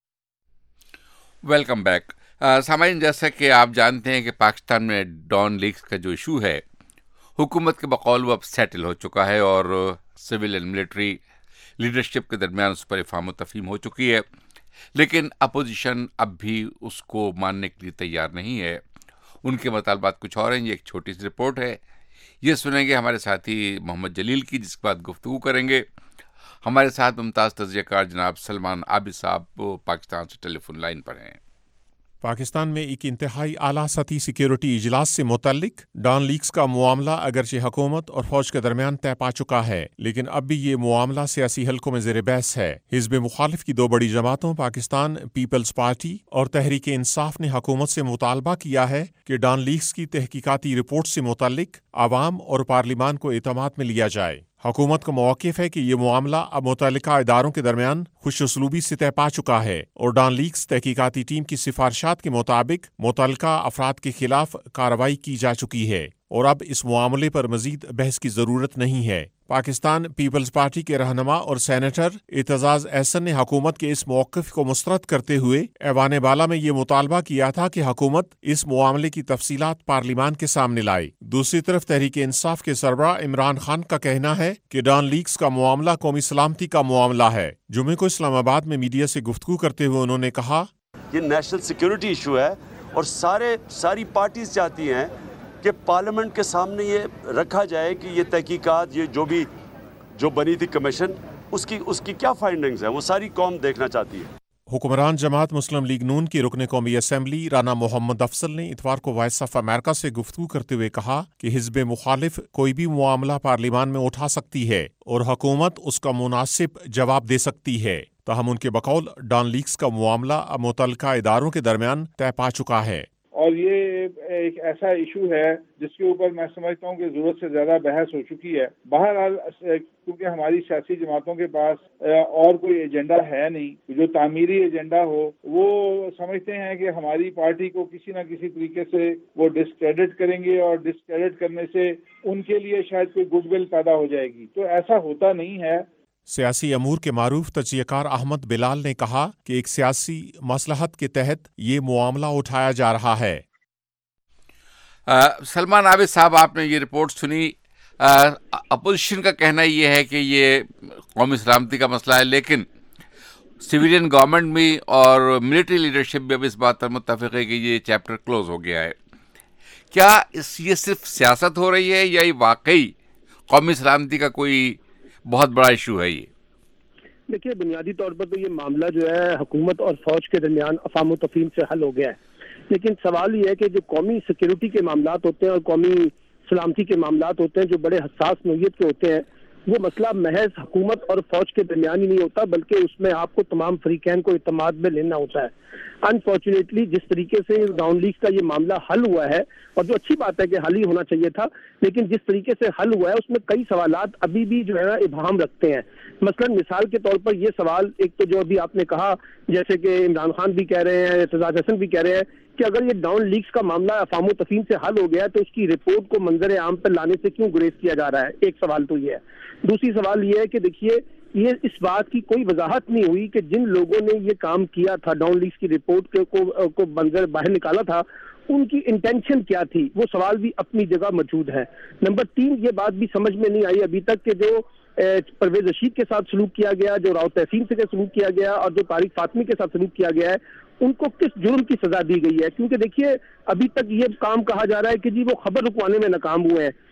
Speaker 1: Welcome back. سامعین، جیسا کہ آپ جانتے ہیں کہ پاکستان میں ڈان لیکس کا جو ایشو ہے، حکومت کے بقول وہ اب سیٹل ہو چکا ہے اور سول اینڈ ملٹری لیڈرشپ کے درمیان اس پر افہام و تفہیم ہو چکی ہے، لیکن اپوزیشن اب بھی اس کو ماننے کے لیے تیار نہیں ہے۔ ان کے مطالبات کچھ اور ہیں۔ یہ ایک چھوٹی سی رپورٹ ہے، یہ سنیں گے ہمارے ساتھی محمد جلیل کی، جس کے بعد گفتگو کریں گے۔ ہمارے ساتھ ممتاز تجزیہ کار جناب سلمان عابد صاحب پاکستان سے ٹیلی فون لائن پر ہیں۔
Speaker 6: پاکستان میں ایک انتہائی اعلیٰ سطحی سیکیورٹی اجلاس سے متعلق ڈان لیکس کا معاملہ اگرچہ حکومت اور فوج کے درمیان طے پا چکا ہے، لیکن اب بھی یہ معاملہ سیاسی حلقوں میں زیر بحث ہے۔ حزب مخالف کی دو بڑی جماعتوں پاکستان پیپلز پارٹی اور تحریک انصاف نے حکومت سے مطالبہ کیا ہے کہ ڈان لیکس کی تحقیقاتی رپورٹ سے متعلق عوام اور پارلیمان کو اعتماد میں لیا جائے۔ حکومت کا موقف ہے کہ یہ معاملہ اب متعلقہ اداروں کے درمیان خوش اسلوبی سے طے پا چکا ہے اور ڈان لیکس تحقیقاتی ٹیم کی سفارشات کے مطابق متعلقہ افراد کے خلاف کارروائی کی جا چکی ہے اور اب اس معاملے پر مزید بحث کی ضرورت نہیں ہے۔ پاکستان پیپلز پارٹی کے رہنما اور سینیٹر اعتزاز احسن نے حکومت کے اس موقف کو مسترد کرتے ہوئے ایوان بالا میں یہ مطالبہ کیا تھا کہ حکومت اس معاملے کی تفصیلات پارلیمان کے سامنے لائے۔ دوسری طرف تحریک انصاف کے سربراہ عمران خان کا کہنا ہے کہ ڈان لیکس کا معاملہ قومی سلامتی کا معاملہ ہے۔ جمعے کو اسلام آباد میں میڈیا سے گفتگو کرتے ہوئے انہوں نے کہا،
Speaker 7: یہ نیشنل سیکیورٹی ایشو ہے اور ساری پارٹیز چاہتی ہیں کہ پارلیمنٹ کے سامنے یہ رکھا جائے کہ یہ تحقیقات، یہ جو بنی تھی کمیشن، اس کی کیا فائنڈنگز ہیں، وہ ساری قوم دیکھنا چاہتی ہے۔
Speaker 6: حکمران جماعت مسلم لیگ نون کی رکن قومی اسمبلی رانا محمد افضل نے اتوار کو وائس آف امریکہ سے گفتگو کرتے ہوئے کہا کہ حزب مخالف کوئی بھی معاملہ پارلیمان میں اٹھا سکتی ہے اور حکومت اس کا مناسب جواب دے سکتی ہے۔ تاہم ان کے بقول ڈان لیکس کا معاملہ اب متعلقہ اداروں کے درمیان طے پا چکا ہے
Speaker 8: اور یہ ایک ایسا ایشو ہے جس کے اوپر میں سمجھتا ہوں کہ ضرورت سے زیادہ بحث ہو چکی ہے۔ بہرحال کیونکہ ہماری سیاسی جماعتوں کے پاس اور کوئی ایجنڈا ہے نہیں، جو تعمیری ایجنڈا ہو، وہ سمجھتے ہیں کہ ہماری پارٹی کو کسی نہ کسی طریقے سے وہ ڈسکریڈٹ کریں گے اور ڈسکریڈٹ کرنے سے ان کے لیے شاید کوئی گڈ ول پیدا ہو جائے گی، تو ایسا ہوتا نہیں ہے۔
Speaker 6: سیاسی امور کے معروف تجزیہ کار احمد بلال نے کہا کہ ایک سیاسی مصلحت کے تحت یہ معاملہ اٹھایا جا رہا ہے۔
Speaker 1: سلمان عابد صاحب، آپ نے یہ رپورٹ سنی۔ اپوزیشن کا کہنا یہ ہے کہ یہ قومی سلامتی کا مسئلہ ہے، لیکن سویلین گورنمنٹ بھی اور ملٹری لیڈرشپ بھی اب اس بات پر متفق ہے کہ یہ چیپٹر کلوز ہو گیا ہے۔ کیا یہ صرف سیاست ہو رہی ہے یا یہ واقعی قومی سلامتی کا کوئی بہت بڑا ایشو ہے؟ یہ
Speaker 9: دیکھیے، بنیادی طور پر تو یہ معاملہ جو ہے حکومت اور فوج کے درمیان افہام و تفہیم سے حل ہو گیا ہے، لیکن سوال یہ ہے کہ جو قومی سیکیورٹی کے معاملات ہوتے ہیں اور قومی سلامتی کے معاملات ہوتے ہیں جو بڑے حساس نوعیت کے ہوتے ہیں، وہ مسئلہ محض حکومت اور فوج کے درمیان ہی نہیں ہوتا، بلکہ اس میں آپ کو تمام فریقین کو اعتماد میں لینا ہوتا ہے۔ انفارچونیٹلی جس طریقے سے ڈان لیکس کا یہ معاملہ حل ہوا ہے، اور جو اچھی بات ہے کہ حل ہی ہونا چاہیے تھا، لیکن جس طریقے سے حل ہوا ہے اس میں کئی سوالات ابھی بھی جو ہے نا ابہام رکھتے ہیں۔ مثلا مثال کے طور پر یہ سوال، ایک تو جو ابھی آپ نے کہا، جیسے کہ عمران خان بھی کہہ رہے ہیں، اعتزاز احسن بھی کہہ رہے ہیں کہ اگر یہ ڈان لیکس کا معاملہ افہام و تفہیم سے حل ہو گیا تو اس کی رپورٹ کو منظر عام پر لانے سے کیوں گریز کیا جا رہا ہے؟ ایک سوال تو یہ ہے۔ دوسری سوال یہ ہے کہ دیکھیے، یہ اس بات کی کوئی وضاحت نہیں ہوئی کہ جن لوگوں نے یہ کام کیا تھا، ڈان لیکس کی رپورٹ کو منظر باہر نکالا تھا، ان کی انٹینشن کیا تھی، وہ سوال بھی اپنی جگہ موجود ہے۔ نمبر 3، یہ بات بھی سمجھ میں نہیں آئی ابھی تک کہ جو پرویز رشید کے ساتھ سلوک کیا گیا، جو راؤ تحسین سے سلوک کیا گیا اور جو طارق فاطمی کے ساتھ سلوک کیا گیا ہے، ان کو کس جرم کی سزا دی گئی ہے؟ کیونکہ دیکھیے ابھی تک یہ کام کہا جا رہا ہے کہ جی وہ خبر رکوانے میں ناکام ہوئے ہیں،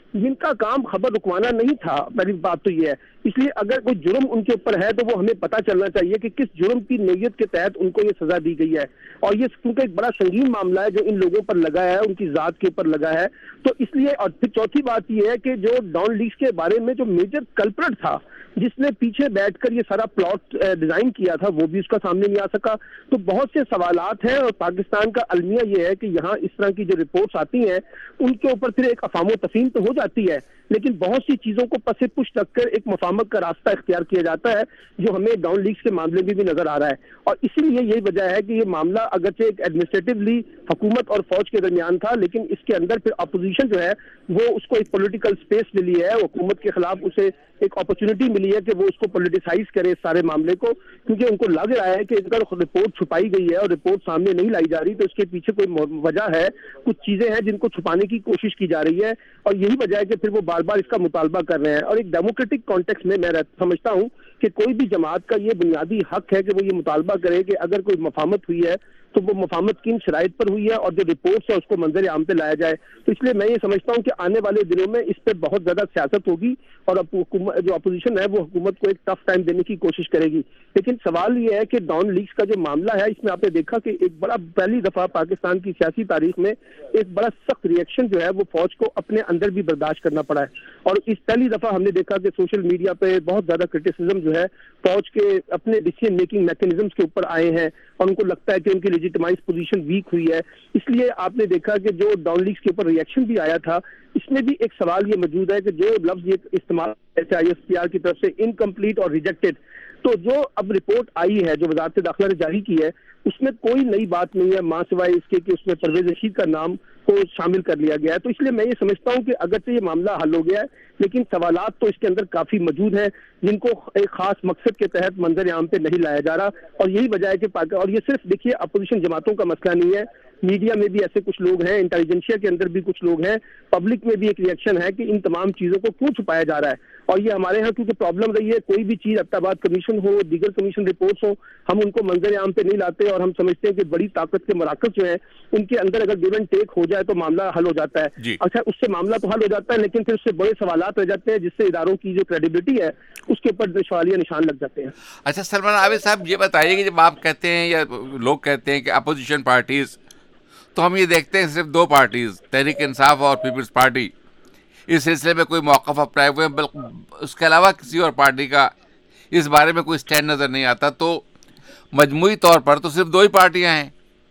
Speaker 9: جن کا کام خبر رکوانا نہیں تھا. پہلی بات تو یہ ہے. اس لیے اگر کوئی جرم ان کے اوپر ہے تو وہ ہمیں پتہ چلنا چاہیے کہ کس جرم کی نوعیت کے تحت ان کو یہ سزا دی گئی ہے. اور یہ کیونکہ ایک بڑا سنگین معاملہ ہے جو ان لوگوں پر لگا ہے, ان کی ذات کے اوپر لگا ہے, تو اس لیے. اور پھر چوتھی بات یہ ہے کہ جو ڈان لیکس کے بارے میں جو میجر کلپریٹ تھا, جس نے پیچھے بیٹھ کر یہ سارا پلاٹ ڈیزائن کیا تھا, وہ بھی اس کا سامنے نہیں آ سکا. تو بہت سے سوالات ہیں, اور پاکستان کا المیہ یہ ہے کہ یہاں اس طرح کی جو رپورٹس آتی ہیں ان کے اوپر پھر ایک افہام و تفہیم تو ہو جاتی ہے, لیکن بہت سی چیزوں کو پس پش رکھ کر ایک مفاہمت کا راستہ اختیار کیا جاتا ہے, جو ہمیں ڈان لیکس کے معاملے میں بھی نظر آ رہا ہے. اور اسی لیے یہی وجہ ہے کہ یہ معاملہ اگرچہ ایک ایڈمنسٹریٹولی حکومت اور فوج کے درمیان تھا, لیکن اس کے اندر پھر اپوزیشن جو ہے وہ اس کو ایک پولیٹیکل اسپیس ملی ہے, حکومت کے خلاف اسے ایک اپرچونٹی ملی ہے کہ وہ اس کو پولیٹیسائز کرے اس سارے معاملے کو, کیونکہ ان کو لگ رہا ہے کہ اگر رپورٹ چھپائی گئی ہے اور رپورٹ سامنے نہیں لائی جا رہی تو اس کے پیچھے کوئی وجہ ہے, کچھ چیزیں ہیں جن کو چھپانے کی کوشش کی جا رہی ہے. اور یہی وجہ ہے کہ پھر وہ بار بار اس کا مطالبہ کر رہے ہیں. اور ایک ڈیموکریٹک کانٹیکس میں سمجھتا ہوں کہ کوئی بھی جماعت کا یہ بنیادی حق ہے کہ وہ یہ مطالبہ کرے کہ اگر کوئی مفاہمت ہوئی ہے تو وہ مفاہمت کن شرائط پر ہوئی ہے, اور جو رپورٹس ہے اس کو منظر عام پہ لایا جائے. تو اس لیے میں یہ سمجھتا ہوں کہ آنے والے دنوں میں اس پہ بہت زیادہ سیاست ہوگی, اور جو اپوزیشن ہے وہ حکومت کو ایک ٹف ٹائم دینے کی کوشش کرے گی. لیکن سوال یہ ہے کہ ڈان لیکس کا جو معاملہ ہے, اس میں آپ نے دیکھا کہ ایک بڑا پہلی دفعہ پاکستان کی سیاسی تاریخ میں ایک بڑا سخت ریئیکشن جو ہے وہ فوج کو اپنے اندر بھی برداشت کرنا پڑا ہے. اور اس پہلی دفعہ ہم نے دیکھا کہ سوشل میڈیا پہ بہت زیادہ کرٹیسزم جو ہے فوج کے اپنے ڈیسیژن میکنگ میکینزمز کے اوپر آئے ہیں, اور ان کو لگتا ہے کہ ان کی لیجیٹمائز پوزیشن ویک ہوئی ہے. اس لیے آپ نے دیکھا کہ جو ڈان لیکس کے اوپر ریئیکشن بھی آیا تھا, اس میں بھی ایک سوال یہ موجود ہے کہ جو لفظ یہ استعمال آئی ایس پی آر کی طرف سے انکمپلیٹ اور ریجیکٹڈ, تو جو اب رپورٹ آئی ہے جو وزارت داخلہ نے جاری کی ہے اس میں کوئی نئی بات نہیں ہے ماں سوائے اس کے کہ اس میں پرویز رشید کا نام کو شامل کر لیا گیا ہے. تو اس لیے میں یہ سمجھتا ہوں کہ اگرچہ یہ معاملہ حل ہو گیا ہے, لیکن سوالات تو اس کے اندر کافی موجود ہیں جن کو ایک خاص مقصد کے تحت منظر عام پہ نہیں لایا جا رہا. اور یہی وجہ ہے کہ اور یہ صرف دیکھیے اپوزیشن جماعتوں کا مسئلہ نہیں ہے, میڈیا میں بھی ایسے کچھ لوگ ہیں, انٹیلیجنسیا کے اندر بھی کچھ لوگ ہیں, پبلک میں بھی ایک ریئیکشن ہے کہ ان تمام چیزوں کو کیوں چھپایا جا رہا ہے. اور یہ ہمارے ہاں کیونکہ پرابلم رہی ہے, کوئی بھی چیز ابتاباد کمیشن ہو, دیگر کمیشن رپورٹس ہوں, ہم ان کو منظر عام پہ نہیں لاتے, اور ہم سمجھتے ہیں کہ بڑی طاقت کے مراکز جو ہیں ان کے اندر اگر گیو اینڈ ٹیک ہو جائے تو معاملہ حل ہو جاتا ہے. اچھا, اس سے معاملہ تو حل ہو جاتا ہے, لیکن پھر اس سے بڑے سوالات رہ جاتے ہیں جس سے اداروں کی جو کریڈیبلٹی ہے اس کے اوپر سوالیہ نشان لگ جاتے ہیں.
Speaker 1: اچھا سلمان عابد صاحب, یہ بتائیے کہ جب آپ کہتے ہیں یا لوگ کہتے ہیں کہ اپوزیشن پارٹیز, تو ہم یہ دیکھتے ہیں صرف دو پارٹیز, تحریک انصاف اور پیپلز پارٹی, اس سلسلے میں کوئی موقف اپنائے ہوئے, بلکہ اس کے علاوہ کسی اور پارٹی کا اس بارے میں کوئی سٹینڈ نظر نہیں آتا. تو مجموعی طور پر تو صرف دو ہی پارٹیاں ہیں.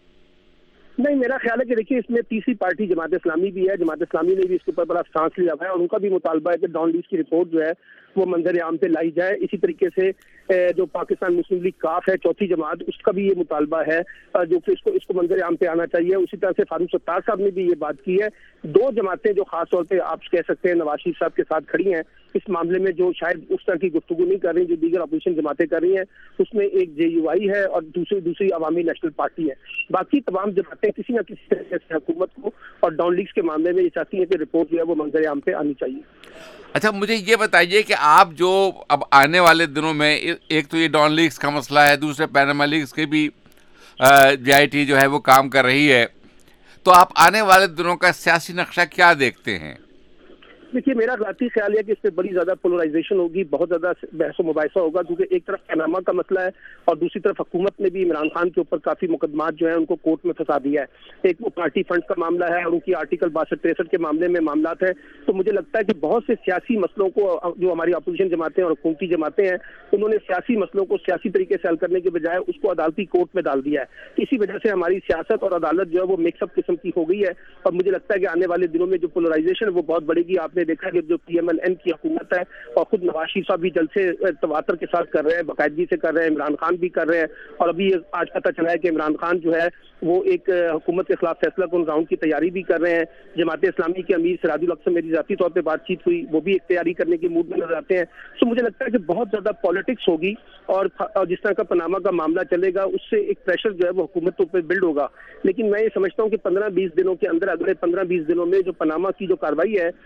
Speaker 9: نہیں, میرا خیال ہے کہ دیکھیے اس میں تیسری پارٹی جماعت اسلامی بھی ہے. جماعت اسلامی نے بھی اس کے اوپر بڑا سانس لیا ہوا ہے, اور ان کا بھی مطالبہ ہے کہ ڈان لیکس کی رپورٹ جو ہے وہ منظر عام پہ لائی جائے. اسی طریقے سے جو پاکستان مسلم لیگ کاف ہے, چوتھی جماعت, اس کا بھی یہ مطالبہ ہے جو کہ اس کو منظر عام پہ آنا چاہیے. اسی طرح سے فاروق ستار صاحب نے بھی یہ بات کی ہے. دو جماعتیں جو خاص طور پہ آپ کہہ سکتے ہیں نواز شریف صاحب کے ساتھ کھڑی ہیں اس معاملے میں, جو شاید اس طرح کی گفتگو نہیں کر رہی جو دیگر اپوزیشن جماعتیں کر رہی ہیں, اس میں ایک JUI ہے اور دوسری عوامی نیشنل پارٹی ہے. باقی تمام جماعتیں کسی نہ کسی طریقے سے حکومت کو اور ڈان لیکس کے معاملے میں یہ چاہتی ہیں کہ رپورٹ جو ہے وہ منظر عام پہ آنی چاہیے.
Speaker 1: اچھا, مجھے یہ بتائیے کہ آپ جو اب آنے والے دنوں میں, ایک تو یہ ڈان لیکس کا مسئلہ ہے, دوسرے پیناما لیکس کے بھی JIT جو ہے وہ کام کر رہی ہے, تو آپ آنے والے دنوں کا سیاسی نقشہ کیا دیکھتے ہیں؟
Speaker 9: دیکھیے, میرا ذاتی خیال ہے کہ اس پہ بڑی زیادہ پولرائزیشن ہوگی, بہت زیادہ بحث و مباحثہ ہوگا, کیونکہ ایک طرف پیناما کا مسئلہ ہے اور دوسری طرف حکومت نے بھی عمران خان کے اوپر کافی مقدمات جو ہیں ان کو کورٹ میں پھنسا دیا ہے. ایک وہ پارٹی فنڈ کا معاملہ ہے اور ان کی آرٹیکل 62-63 کے معاملے میں معاملات ہیں. تو مجھے لگتا ہے کہ بہت سے سیاسی مسئلوں کو جو ہماری اپوزیشن جماعتیں اور حکومتی جماعتیں ہیں انہوں نے سیاسی مسئلوں کو سیاسی طریقے سے حل کرنے کے بجائے اس کو عدالتی کورٹ میں ڈال دیا ہے. اسی وجہ سے ہماری سیاست اور عدالت جو ہے وہ مکس اپ قسم کی ہو گئی ہے, اور مجھے لگتا ہے کہ آنے والے دنوں میں جو پولرائزیشن ہے وہ بہت بڑھے گی. آپ نے دیکھا کہ جو PMLN کی حکومت ہے اور خود نواز شریف صاحب بھی جلسے تواتر کے ساتھ کر رہے ہیں, باقاعدگی سے کر رہے ہیں, عمران خان بھی کر رہے ہیں, اور ابھی آج پتہ چلا ہے کہ عمران خان جو ہے وہ ایک حکومت کے خلاف فیصلہ کن راؤنڈ کی تیاری بھی کر رہے ہیں. جماعت اسلامی کے امیر سراج الحق سے میری ذاتی طور پہ بات چیت ہوئی, وہ بھی ایک تیاری کرنے کے موڈ میں نظر آتے ہیں. تو مجھے لگتا ہے کہ بہت زیادہ پالیٹکس ہوگی, اور جس طرح کا پاناما کا معاملہ چلے گا اس سے ایک پریشر جو ہے وہ حکومتوں پہ بلڈ ہوگا. لیکن میں یہ سمجھتا ہوں کہ 15-20 دنوں کے اندر, اگلے 15-20 دنوں میں جو پاناما کی جو کارروائی ہے وہ بھی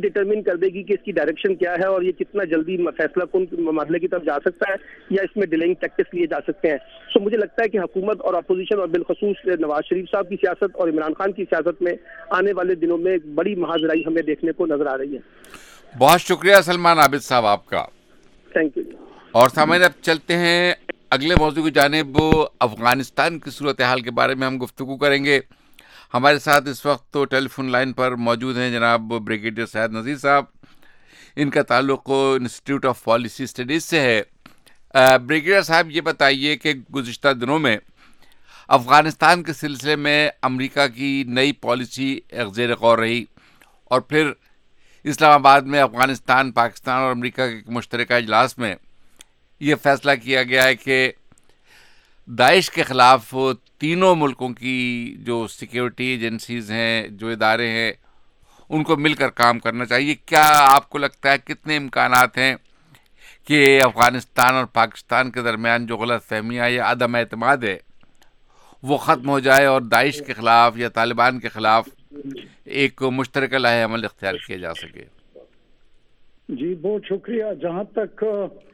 Speaker 9: ڈٹرمن کر دے گی کہ اس کی ڈائریکشن کیا ہے اور یہ کتنا جلدی فیصلہ کن مرحلے کی طرف جا سکتا ہے یا اس میں ڈیلنگ ٹیکٹکس لیے جا سکتے ہیں. سو مجھے لگتا ہے کہ حکومت اور اپوزیشن اور بالخصوص نواز شریف صاحب کی سیاست اور عمران خان کی سیاست میں آنے والے دنوں میں ایک بڑی مہاجرائی ہمیں دیکھنے کو نظر آ رہی ہے.
Speaker 1: بہت شکریہ سلمان عابد صاحب آپ کا.
Speaker 9: Thank you.
Speaker 1: اور سامعین اب چلتے ہیں اگلے موضوع کی جانب. افغانستان کی صورتحال کے بارے میں ہم گفتگو کریں گے. ہمارے ساتھ اس وقت تو ٹیلی فون لائن پر موجود ہیں جناب بریگیڈیئر سعد نذیر صاحب. ان کا تعلق انسٹیٹیوٹ آف پالیسی اسٹڈیز سے ہے. بریگیڈیئر صاحب یہ بتائیے کہ گزشتہ دنوں میں افغانستان کے سلسلے میں امریکہ کی نئی پالیسی زیر غور رہی اور پھر اسلام آباد میں افغانستان، پاکستان اور امریکہ کے مشترکہ اجلاس میں یہ فیصلہ کیا گیا ہے کہ داعش کے خلاف تینوں ملکوں کی جو سیکیورٹی ایجنسیز ہیں، جو ادارے ہیں، ان کو مل کر کام کرنا چاہیے. کیا آپ کو لگتا ہے کتنے امکانات ہیں کہ افغانستان اور پاکستان کے درمیان جو غلط فہمیاں یا عدم اعتماد ہے وہ ختم ہو جائے اور داعش کے خلاف یا طالبان کے خلاف ایک مشترکہ لاہ عمل اختیار کیا جا سکے؟
Speaker 10: جی بہت شکریہ. جہاں تک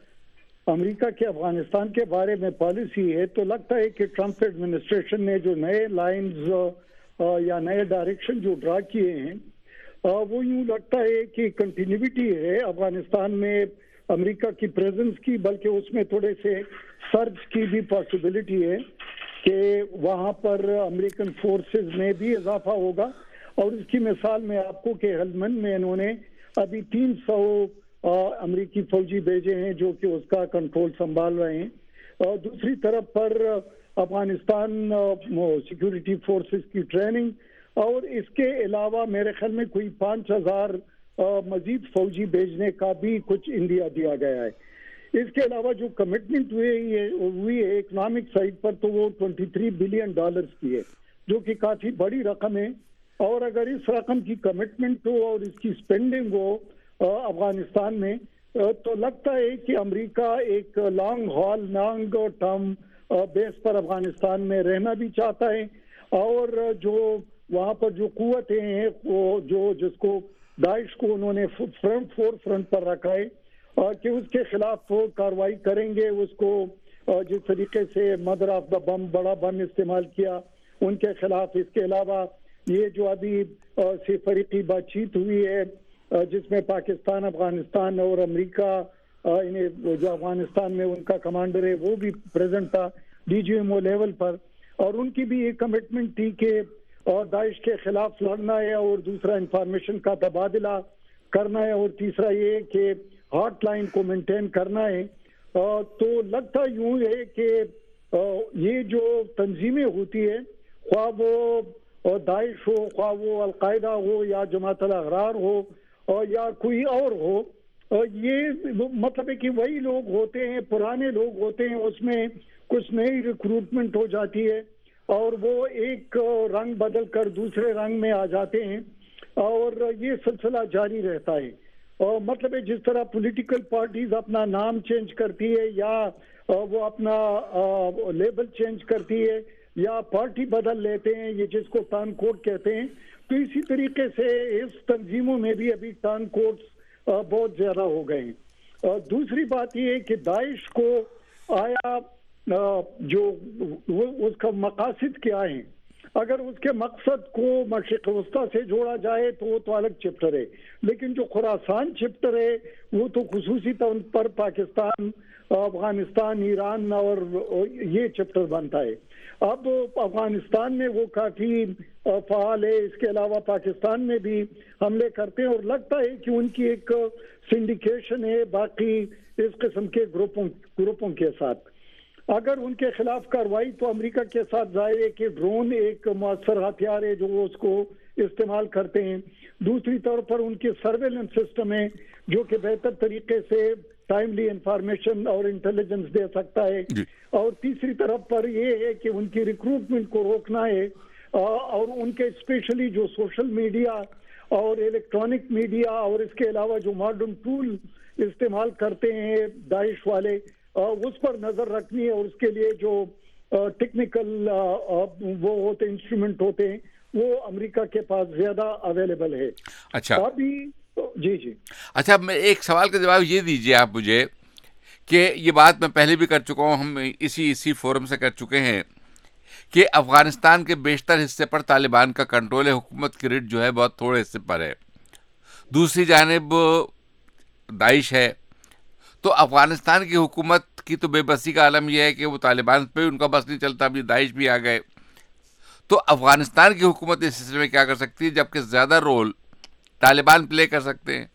Speaker 10: امریکہ کے افغانستان کے بارے میں پالیسی ہے تو لگتا ہے کہ ٹرمپ ایڈمنسٹریشن نے جو نئے لائنز یا نئے ڈائریکشن جو ڈرا کیے ہیں وہ یوں لگتا ہے کہ کنٹینیوٹی ہے افغانستان میں امریکہ کی پریزنس کی، بلکہ اس میں تھوڑے سے سرج کی بھی پاسبلٹی ہے کہ وہاں پر امریکن فورسز میں بھی اضافہ ہوگا. اور اس کی مثال میں آپ کو کہ ہلمند میں انہوں نے ابھی 300 امریکی فوجی بھیجے ہیں جو کہ اس کا کنٹرول سنبھال رہے ہیں. اور دوسری طرف پر افغانستان سیکیورٹی فورسز کی ٹریننگ اور اس کے علاوہ میرے خیال میں کوئی 5000 مزید فوجی بھیجنے کا بھی کچھ انڈیا دیا گیا ہے. اس کے علاوہ جو کمٹمنٹ ہوئی ہے اکنامک سائڈ پر تو وہ $23 بلین کی ہے جو کہ کافی بڑی رقم ہے. اور اگر اس رقم کی کمٹمنٹ ہو اور اس کی سپینڈنگ ہو افغانستان میں تو لگتا ہے کہ امریکہ ایک لانگ ٹرم بیس پر افغانستان میں رہنا بھی چاہتا ہے. اور جو وہاں پر جو قوتیں ہیں وہ جس کو داعش کو انہوں نے فرنٹ پر رکھا ہے کہ اس کے خلاف وہ کاروائی کریں گے. اس کو جس طریقے سے مدر آف دا بم، بڑا بم استعمال کیا ان کے خلاف. اس کے علاوہ یہ جو ابھی فریقی بات چیت ہوئی ہے جس میں پاکستان، افغانستان اور امریکہ، جو افغانستان میں ان کا کمانڈر ہے وہ بھی پریزنٹ تھا DGMO لیول پر، اور ان کی بھی ایک کمٹمنٹ تھی کہ داعش کے خلاف لڑنا ہے اور دوسرا انفارمیشن کا تبادلہ کرنا ہے اور تیسرا یہ کہ ہاٹ لائن کو مینٹین کرنا ہے. تو لگتا یوں ہے کہ یہ جو تنظیمیں ہوتی ہے، خواہ وہ داعش ہو، خواہ وہ القاعدہ ہو یا جماعت الاحرار ہو یا کوئی اور ہو، یہ مطلب ہے کہ وہی لوگ ہوتے ہیں، پرانے لوگ ہوتے ہیں. اس میں کچھ نئی ریکروٹمنٹ ہو جاتی ہے اور وہ ایک رنگ بدل کر دوسرے رنگ میں آ جاتے ہیں اور یہ سلسلہ جاری رہتا ہے. اور مطلب ہے جس طرح پولیٹیکل پارٹیز اپنا نام چینج کرتی ہے یا وہ اپنا لیبل چینج کرتی ہے یا پارٹی بدل لیتے ہیں، یہ جس کو ٹرن کوڈ کہتے ہیں، تو اسی طریقے سے اس تنظیموں میں بھی ابھی ٹرن کوڈز بہت زیادہ ہو گئے ہیں. دوسری بات یہ ہے کہ داعش کو آیا جو اس کا مقاصد کیا ہیں؟ اگر اس کے مقصد کو مشرق وسطیٰ سے جوڑا جائے تو وہ تو الگ چپٹر ہے، لیکن جو خراسان چپٹر ہے وہ تو خصوصی طور پر پاکستان، افغانستان، ایران اور یہ چپٹر بنتا ہے. اب افغانستان میں وہ کافی فعال ہے، اس کے علاوہ پاکستان میں بھی حملے کرتے ہیں اور لگتا ہے کہ ان کی ایک سنڈیکیشن ہے باقی اس قسم کے گروپوں کے ساتھ. اگر ان کے خلاف کاروائی تو امریکہ کے ساتھ ظاہر ہے کہ ڈرون ایک مؤثر ہتھیار ہے جو وہ اس کو استعمال کرتے ہیں. دوسری طور پر ان کے سرویلنس سسٹم ہے جو کہ بہتر طریقے سے ٹائملی انفارمیشن اور انٹیلیجنس دے سکتا ہے. اور تیسری طرف پر یہ ہے کہ ان کی ریکروٹمنٹ کو روکنا ہے اور ان کے اسپیشلی جو سوشل میڈیا اور الیکٹرانک میڈیا اور اس کے علاوہ جو ماڈرن ٹول استعمال کرتے ہیں داعش والے اس پر نظر رکھنی ہے. اور اس کے لیے جو ٹیکنیکل وہ ہوتے انسٹرومنٹ ہوتے ہیں وہ امریکہ کے پاس زیادہ اویلیبل ہے.
Speaker 1: اچھا.
Speaker 10: ابھی جی جی
Speaker 1: اچھا، میں ایک سوال کا جواب یہ دیجیے آپ مجھے کہ یہ بات میں پہلے بھی کر چکا ہوں، ہم اسی فورم سے کر چکے ہیں کہ افغانستان کے بیشتر حصے پر طالبان کا کنٹرول ہے، حکومت کی ریٹ جو ہے بہت تھوڑے حصے پر ہے. دوسری جانب داعش ہے. تو افغانستان کی حکومت کی تو بے بسی کا عالم یہ ہے کہ وہ طالبان پہ ان کا بس نہیں چلتا، ابھی داعش بھی آ گئے. تو افغانستان کی حکومت اس سلسلے میں کیا کر سکتی ہے جبکہ زیادہ رول طالبان پلے کر سکتے ہیں؟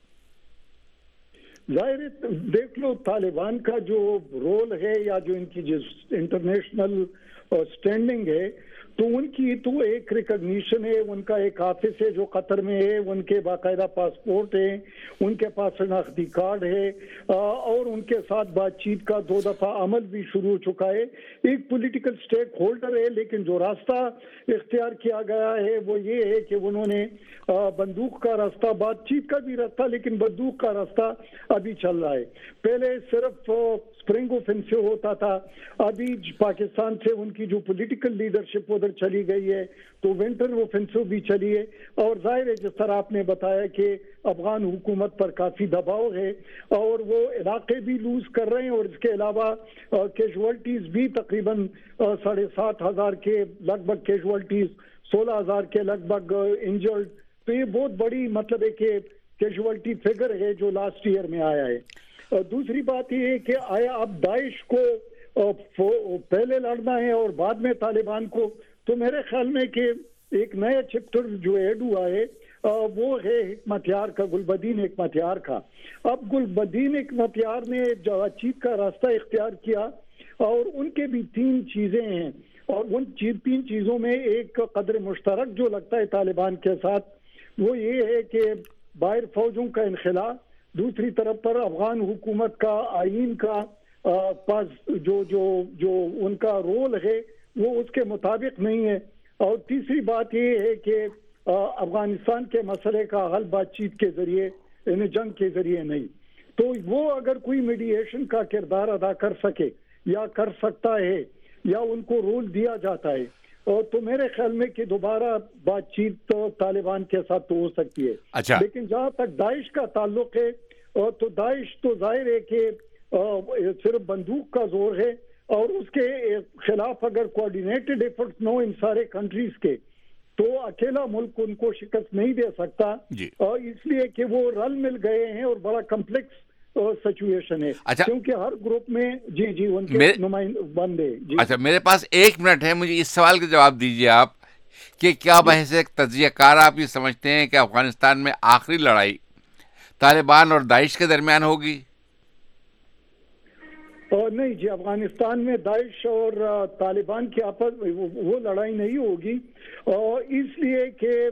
Speaker 10: ظاہر ہے، دیکھ لو طالبان کا جو رول ہے یا جو ان کی جس انٹرنیشنل اسٹینڈنگ ہے، تو ان کی تو ایک ریکگنیشن ہے، ان کا ایک آفس ہے جو قطر میں ہے، ان کے باقاعدہ پاسپورٹ ہے، ان کے پاس شناختی کارڈ ہے، اور ان کے ساتھ بات چیت کا 2 دفعہ عمل بھی شروع ہو چکا ہے. ایک پولیٹیکل سٹیک ہولڈر ہے، لیکن جو راستہ اختیار کیا گیا ہے وہ یہ ہے کہ انہوں نے بندوق کا راستہ، بات چیت کا بھی راستہ، لیکن بندوق کا راستہ ابھی چل رہا ہے. پہلے صرف اسپرنگ اوفنسو ہوتا تھا، ابھی پاکستان سے ان کی جو پولیٹیکل لیڈرشپ ادھر چلی گئی ہے تو ونٹر اوفنسو بھی چلی ہے. اور ظاہر ہے جس طرح آپ نے بتایا کہ افغان حکومت پر کافی دباؤ ہے اور وہ علاقے بھی لوز کر رہے ہیں، اور اس کے علاوہ کیجوالٹیز بھی تقریباً 7,500 کے لگ بھگ کیجوالٹیز، 16,000 کے لگ بھگ انجرڈ. تو یہ بہت بڑی مطلب ہے کہ کیجوالٹی فگر ہے جو لاسٹ ایئر میں آیا ہے. دوسری بات یہ ہے کہ آیا اب داعش کو پہلے لڑنا ہے اور بعد میں طالبان کو؟ تو میرے خیال میں کہ ایک نیا چیپٹر جو ایڈ ہوا ہے وہ ہے حکمت یار کا، گلبدین حکمت یار کا. اب گلبدین حکمت یار نے بات چیت کا راستہ اختیار کیا اور ان کے بھی 3 چیزیں ہیں، اور ان 3 چیزوں میں ایک قدر مشترک جو لگتا ہے طالبان کے ساتھ وہ یہ ہے کہ باہر فوجوں کا انخلا، دوسری طرف پر افغان حکومت کا آئین کا پاس جو ان کا رول ہے وہ اس کے مطابق نہیں ہے، اور تیسری بات یہ ہے کہ افغانستان کے مسئلے کا حل بات چیت کے ذریعے، یعنی جنگ کے ذریعے نہیں. تو وہ اگر کوئی میڈییشن کا کردار ادا کر سکے یا کر سکتا ہے یا ان کو رول دیا جاتا ہے، تو میرے خیال میں کہ دوبارہ بات چیت تو طالبان کے ساتھ تو ہو سکتی ہے.
Speaker 1: اچھا.
Speaker 10: لیکن جہاں تک داعش کا تعلق ہے تو داعش تو ظاہر ہے کہ صرف بندوق کا زور ہے، اور اس کے خلاف اگر کوآرڈینیٹڈ ایفرٹس نہ ہو ان سارے کنٹریز کے تو اکیلا ملک ان کو شکست نہیں دے سکتا. اور اس لیے کہ وہ رل مل گئے ہیں اور بڑا کمپلیکس سچویشن ہے.
Speaker 1: اچھا.
Speaker 10: کیونکہ ہر گروپ میں جی ان کے نمائندے بندے.
Speaker 1: اچھا، میرے پاس 1 منٹ ہے، مجھے اس سوال کا جواب دیجیے آپ کہ کیا بحث ایک تجزیہ کار آپ یہ سمجھتے ہیں کہ افغانستان میں آخری لڑائی طالبان اور داعش کے درمیان ہوگی؟
Speaker 10: نہیں جی، افغانستان میں داعش اور طالبان کی آپس وہ لڑائی نہیں ہوگی، اس لیے کہ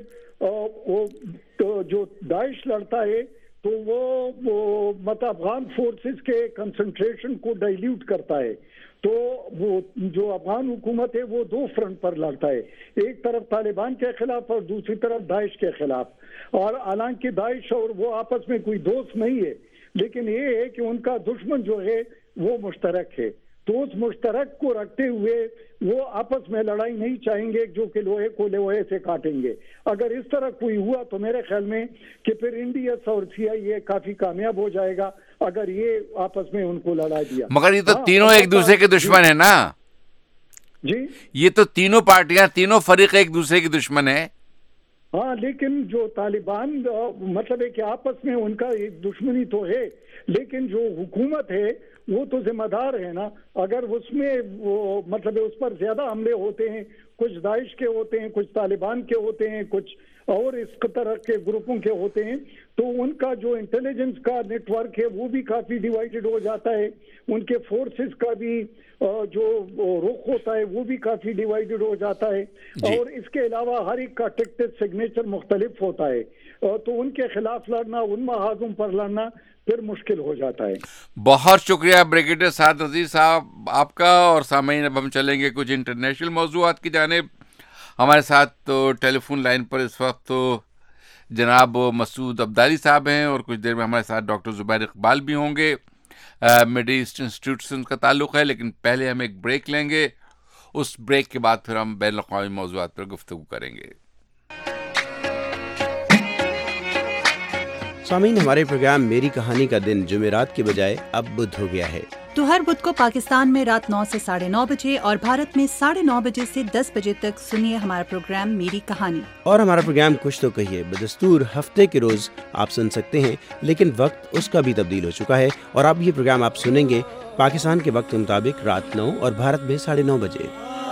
Speaker 10: جو داعش لڑتا ہے تو وہ مطلب افغان فورسز کے کنسنٹریشن کو ڈائلیوٹ کرتا ہے. تو وہ جو افغان حکومت ہے وہ 2 فرنٹ پر لڑتا ہے، ایک طرف طالبان کے خلاف اور دوسری طرف داعش کے خلاف. اور حالانکہ داعش اور وہ آپس میں کوئی دوست نہیں ہے، لیکن یہ ہے کہ ان کا دشمن جو ہے وہ مشترک ہے. تو اس مشترک کو رکھتے ہوئے وہ آپس میں لڑائی نہیں چاہیں گے جو کہ لوہے کو لوہے سے کاٹیں گے. اگر اس طرح کوئی ہوا تو میرے خیال میں کہ پھر انڈیا اور CIA کافی کامیاب ہو جائے گا اگر یہ آپس میں ان کو لڑا دیا.
Speaker 1: مگر یہ تو تینوں ایک دوسرے کے دشمن ہیں نا
Speaker 10: جی،
Speaker 1: یہ تو تینوں پارٹیاں، تینوں فریق ایک دوسرے کے دشمن ہیں.
Speaker 10: ہاں، لیکن جو طالبان مطلب ہے کہ آپس میں ان کا ایک دشمنی تو ہے، لیکن جو حکومت ہے وہ تو ذمہ دار ہے نا. اگر اس میں وہ مطلب اس پر زیادہ حملے ہوتے ہیں، کچھ داعش کے ہوتے ہیں، کچھ طالبان کے ہوتے ہیں، کچھ اور اس طرح کے گروپوں کے ہوتے ہیں، تو ان کا جو انٹیلیجنس کا نیٹ ورک ہے وہ بھی کافی ڈیوائیڈڈ ہو جاتا ہے. ان کے فورسز کا بھی جو رخ ہوتا ہے وہ بھی کافی ڈیوائیڈڈ ہو جاتا ہے. اور اس کے علاوہ ہر ایک کا ٹیکٹک سگنیچر مختلف ہوتا ہے، تو ان کے خلاف لڑنا، ان محاذوں پر لڑنا پھر مشکل ہو جاتا ہے.
Speaker 1: بہت شکریہ بریگیڈیئر سعد نذیر صاحب آپ کا. اور سامعین، اب ہم چلیں گے کچھ انٹرنیشنل موضوعات کی جانب. ہمارے ساتھ تو ٹیلی فون لائن پر اس وقت تو جناب مسعود عبدالی صاحب ہیں، اور کچھ دیر میں ہمارے ساتھ ڈاکٹر زبیر اقبال بھی ہوں گے. مڈل ایسٹ انسٹیٹیوٹ سے ان کا تعلق ہے، لیکن پہلے ہم ایک بریک لیں گے. اس بریک کے بعد پھر ہم بین الاقوامی موضوعات پر گفتگو کریں گے.
Speaker 11: سامعین، ہمارے پروگرام میری کہانی کا دن جمعرات کے بجائے اب بدھ ہو گیا ہے،
Speaker 12: تو ہر بدھ کو پاکستان میں رات 9 سے 9:30 بجے اور بھارت میں 9:30 بجے سے 10 بجے تک سنیے ہمارا پروگرام میری کہانی.
Speaker 11: اور ہمارا پروگرام کچھ تو کہیے بدستور ہفتے کے روز آپ سن سکتے ہیں، لیکن وقت اس کا بھی تبدیل ہو چکا ہے اور اب یہ پروگرام آپ سنیں گے پاکستان کے وقت کے مطابق رات 9 اور بھارت میں 9:30 بجے.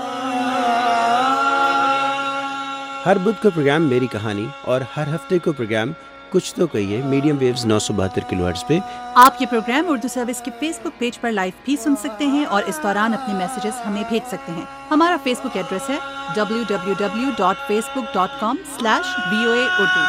Speaker 11: ہر بدھ کو پروگرام میری کہانی اور ہر ہفتے کو پروگرام کچھ تو کہیے میڈیم ویوز 972 کلو ہرٹز پہ.
Speaker 12: آپ یہ پروگرام اردو سروس کے فیس بک پیج پر لائیو بھی سن سکتے ہیں اور اس دوران اپنے میسیجز ہمیں بھیج سکتے ہیں. ہمارا فیس بک ایڈریس ہے www.facebook.com/VOA Urdu.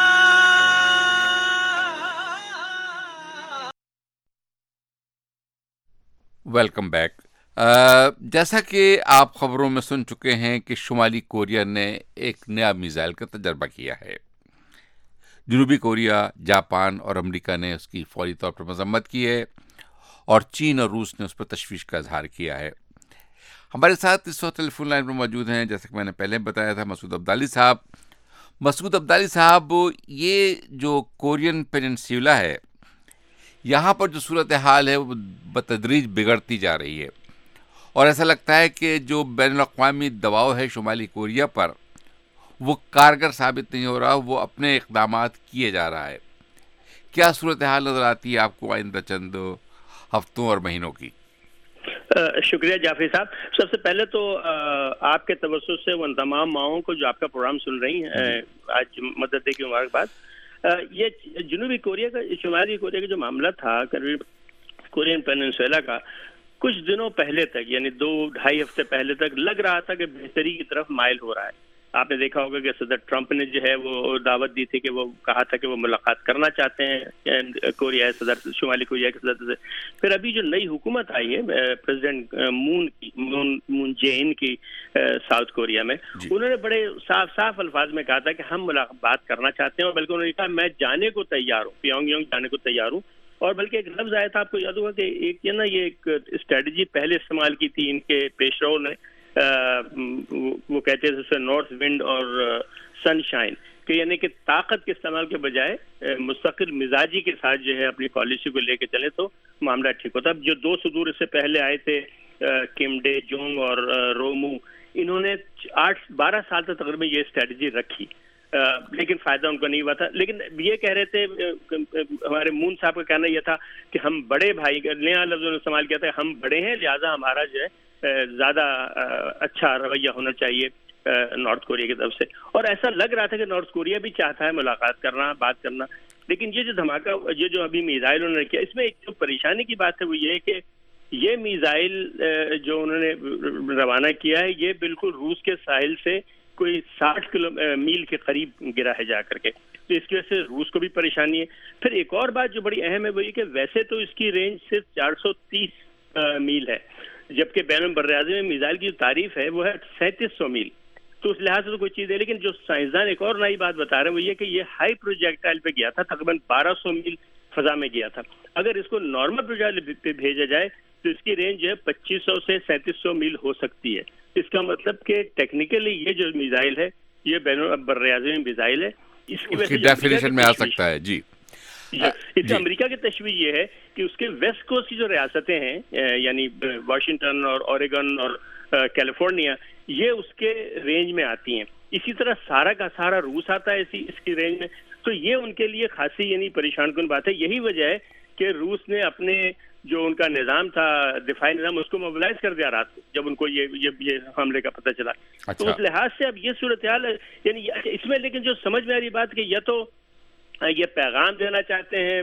Speaker 1: Welcome back. جیسا کہ آپ خبروں میں سن چکے ہیں کہ شمالی کوریا نے ایک نیا میزائل کا تجربہ کیا ہے. جنوبی کوریا، جاپان اور امریکہ نے اس کی فوری طور پر مذمت کی ہے اور چین اور روس نے اس پر تشویش کا اظہار کیا ہے. ہمارے ساتھ اس وقت ٹیلی فون لائن پر موجود ہیں، جیسا کہ میں نے پہلے بتایا تھا، مسعود عبدالی صاحب. مسعود عبدالی صاحب، یہ جو کورین پیننسیولا ہے، یہاں پر جو صورتحال ہے وہ بتدریج بگڑتی جا رہی ہے اور ایسا لگتا ہے کہ جو بین الاقوامی دباؤ ہے شمالی کوریا پر وہ کارگر ثابت نہیں ہو رہا، وہ اپنے اقدامات کیے جا رہا ہے. کیا صورتحال نظر آتی ہے آپ کو آئندہ چند ہفتوں اور مہینوں کی؟
Speaker 9: شکریہ جعفری صاحب. سب سے پہلے تو آپ کے توسط سے ان تمام ماؤں کو جو آپ کا پروگرام سن رہی ہیں آج مدد ڈے کی مبارکباد. یہ جنوبی کوریا کا، شمالی کوریا کا جو معاملہ تھا کورین پیننسولا کا، کچھ دنوں پہلے تک یعنی 2-2.5 ہفتے پہلے تک لگ رہا تھا کہ بہتری کی طرف مائل ہو رہا ہے. آپ نے دیکھا ہوگا کہ صدر ٹرمپ نے جو ہے وہ دعوت دی تھی کہ وہ کہا تھا کہ وہ ملاقات کرنا چاہتے ہیں کوریا صدر شمالی کوریا کے صدر سے. پھر ابھی جو نئی حکومت آئی ہے پریزیڈنٹ مون جے ان کی ساؤتھ کوریا میں، انہوں نے بڑے صاف الفاظ میں کہا تھا کہ ہم ملاقات کرنا چاہتے ہیں، اور بلکہ انہوں نے کہا میں جانے کو تیار ہوں، پیونگ یانگ جانے کو تیار ہوں. اور بلکہ ایک لفظ آیا تھا، آپ کو یاد ہوگا کہ ایک نا یہ ایک اسٹریٹجی پہلے استعمال کی تھی ان کے پیش رو نے، وہ کہتے ہیں جیسے نارتھ ونڈ اور سن شائن، کہ یعنی کہ طاقت کے استعمال کے بجائے مستقل مزاجی کے ساتھ جو ہے اپنی پالیسی کو لے کے چلے تو معاملہ ٹھیک ہوتا. اب جو 2 صدور اس سے پہلے آئے تھے کم ڈے جونگ اور رومو، انہوں نے 12 سال تک تقریباً یہ اسٹریٹجی رکھی، لیکن فائدہ ان کو نہیں ہوا تھا. لیکن یہ کہہ رہے تھے، ہمارے مون صاحب کا کہنا یہ تھا کہ ہم بڑے بھائی، نیا لفظ نے استعمال کیا تھا، ہم بڑے ہیں لہٰذا ہمارا جو ہے زیادہ اچھا رویہ ہونا چاہیے نارتھ کوریا کی طرف سے. اور ایسا لگ رہا تھا کہ نارتھ کوریا بھی چاہتا ہے ملاقات کرنا، بات کرنا. لیکن یہ جو دھماکہ، یہ جو ابھی میزائل انہوں نے کیا، اس میں ایک جو پریشانی کی بات ہے وہ یہ ہے کہ یہ میزائل جو انہوں نے روانہ کیا ہے یہ بالکل روس کے ساحل سے کوئی 60 میل کے قریب گرا ہے جا کر کے، تو اس کی وجہ سے روس کو بھی پریشانی ہے. پھر ایک اور بات جو بڑی اہم ہے وہ یہ کہ ویسے تو اس کی رینج صرف 430 میل ہے، جبکہ بین البراعظم میں میزائل کی جو تعریف ہے وہ ہے 3700 میل. تو اس لحاظ سے تو کوئی چیز ہے. لیکن جو سائنسدان ایک اور نئی بات بتا رہے ہیں وہ یہ کہ یہ ہائی پروجیکٹائل پہ گیا تھا، تقریباً 1200 میل فضا میں گیا تھا. اگر اس کو نارمل پروجیکٹائل پہ بھیجا جائے تو اس کی رینج جو ہے 2500 سے 3700 میل ہو سکتی ہے. اس کا مطلب کہ ٹیکنیکلی یہ جو میزائل ہے یہ بین البراعظم میزائل ہے، اس کی وجہ سے
Speaker 1: ڈیفینیشن میں آ سکتا ہے. جی،
Speaker 9: اس سے امریکہ کی تشویش یہ ہے کہ اس کے ویسٹ کوسٹ کی جو ریاستیں ہیں یعنی واشنگٹن اور اوریگن اور کیلیفورنیا، یہ اس کے رینج میں آتی ہیں. اسی طرح سارا کا سارا روس آتا ہے اس کی رینج میں. تو یہ ان کے لیے خاصی یعنی پریشان کن بات ہے. یہی وجہ ہے کہ روس نے اپنے جو ان کا نظام تھا دفاعی نظام اس کو موبلائز کر دیا رات کو جب ان کو یہ حملے کا پتہ چلا. تو اس لحاظ سے اب یہ صورتحال ہے یعنی اس میں. لیکن جو سمجھ میں آ رہی بات کہ یا تو یہ پیغام دینا چاہتے ہیں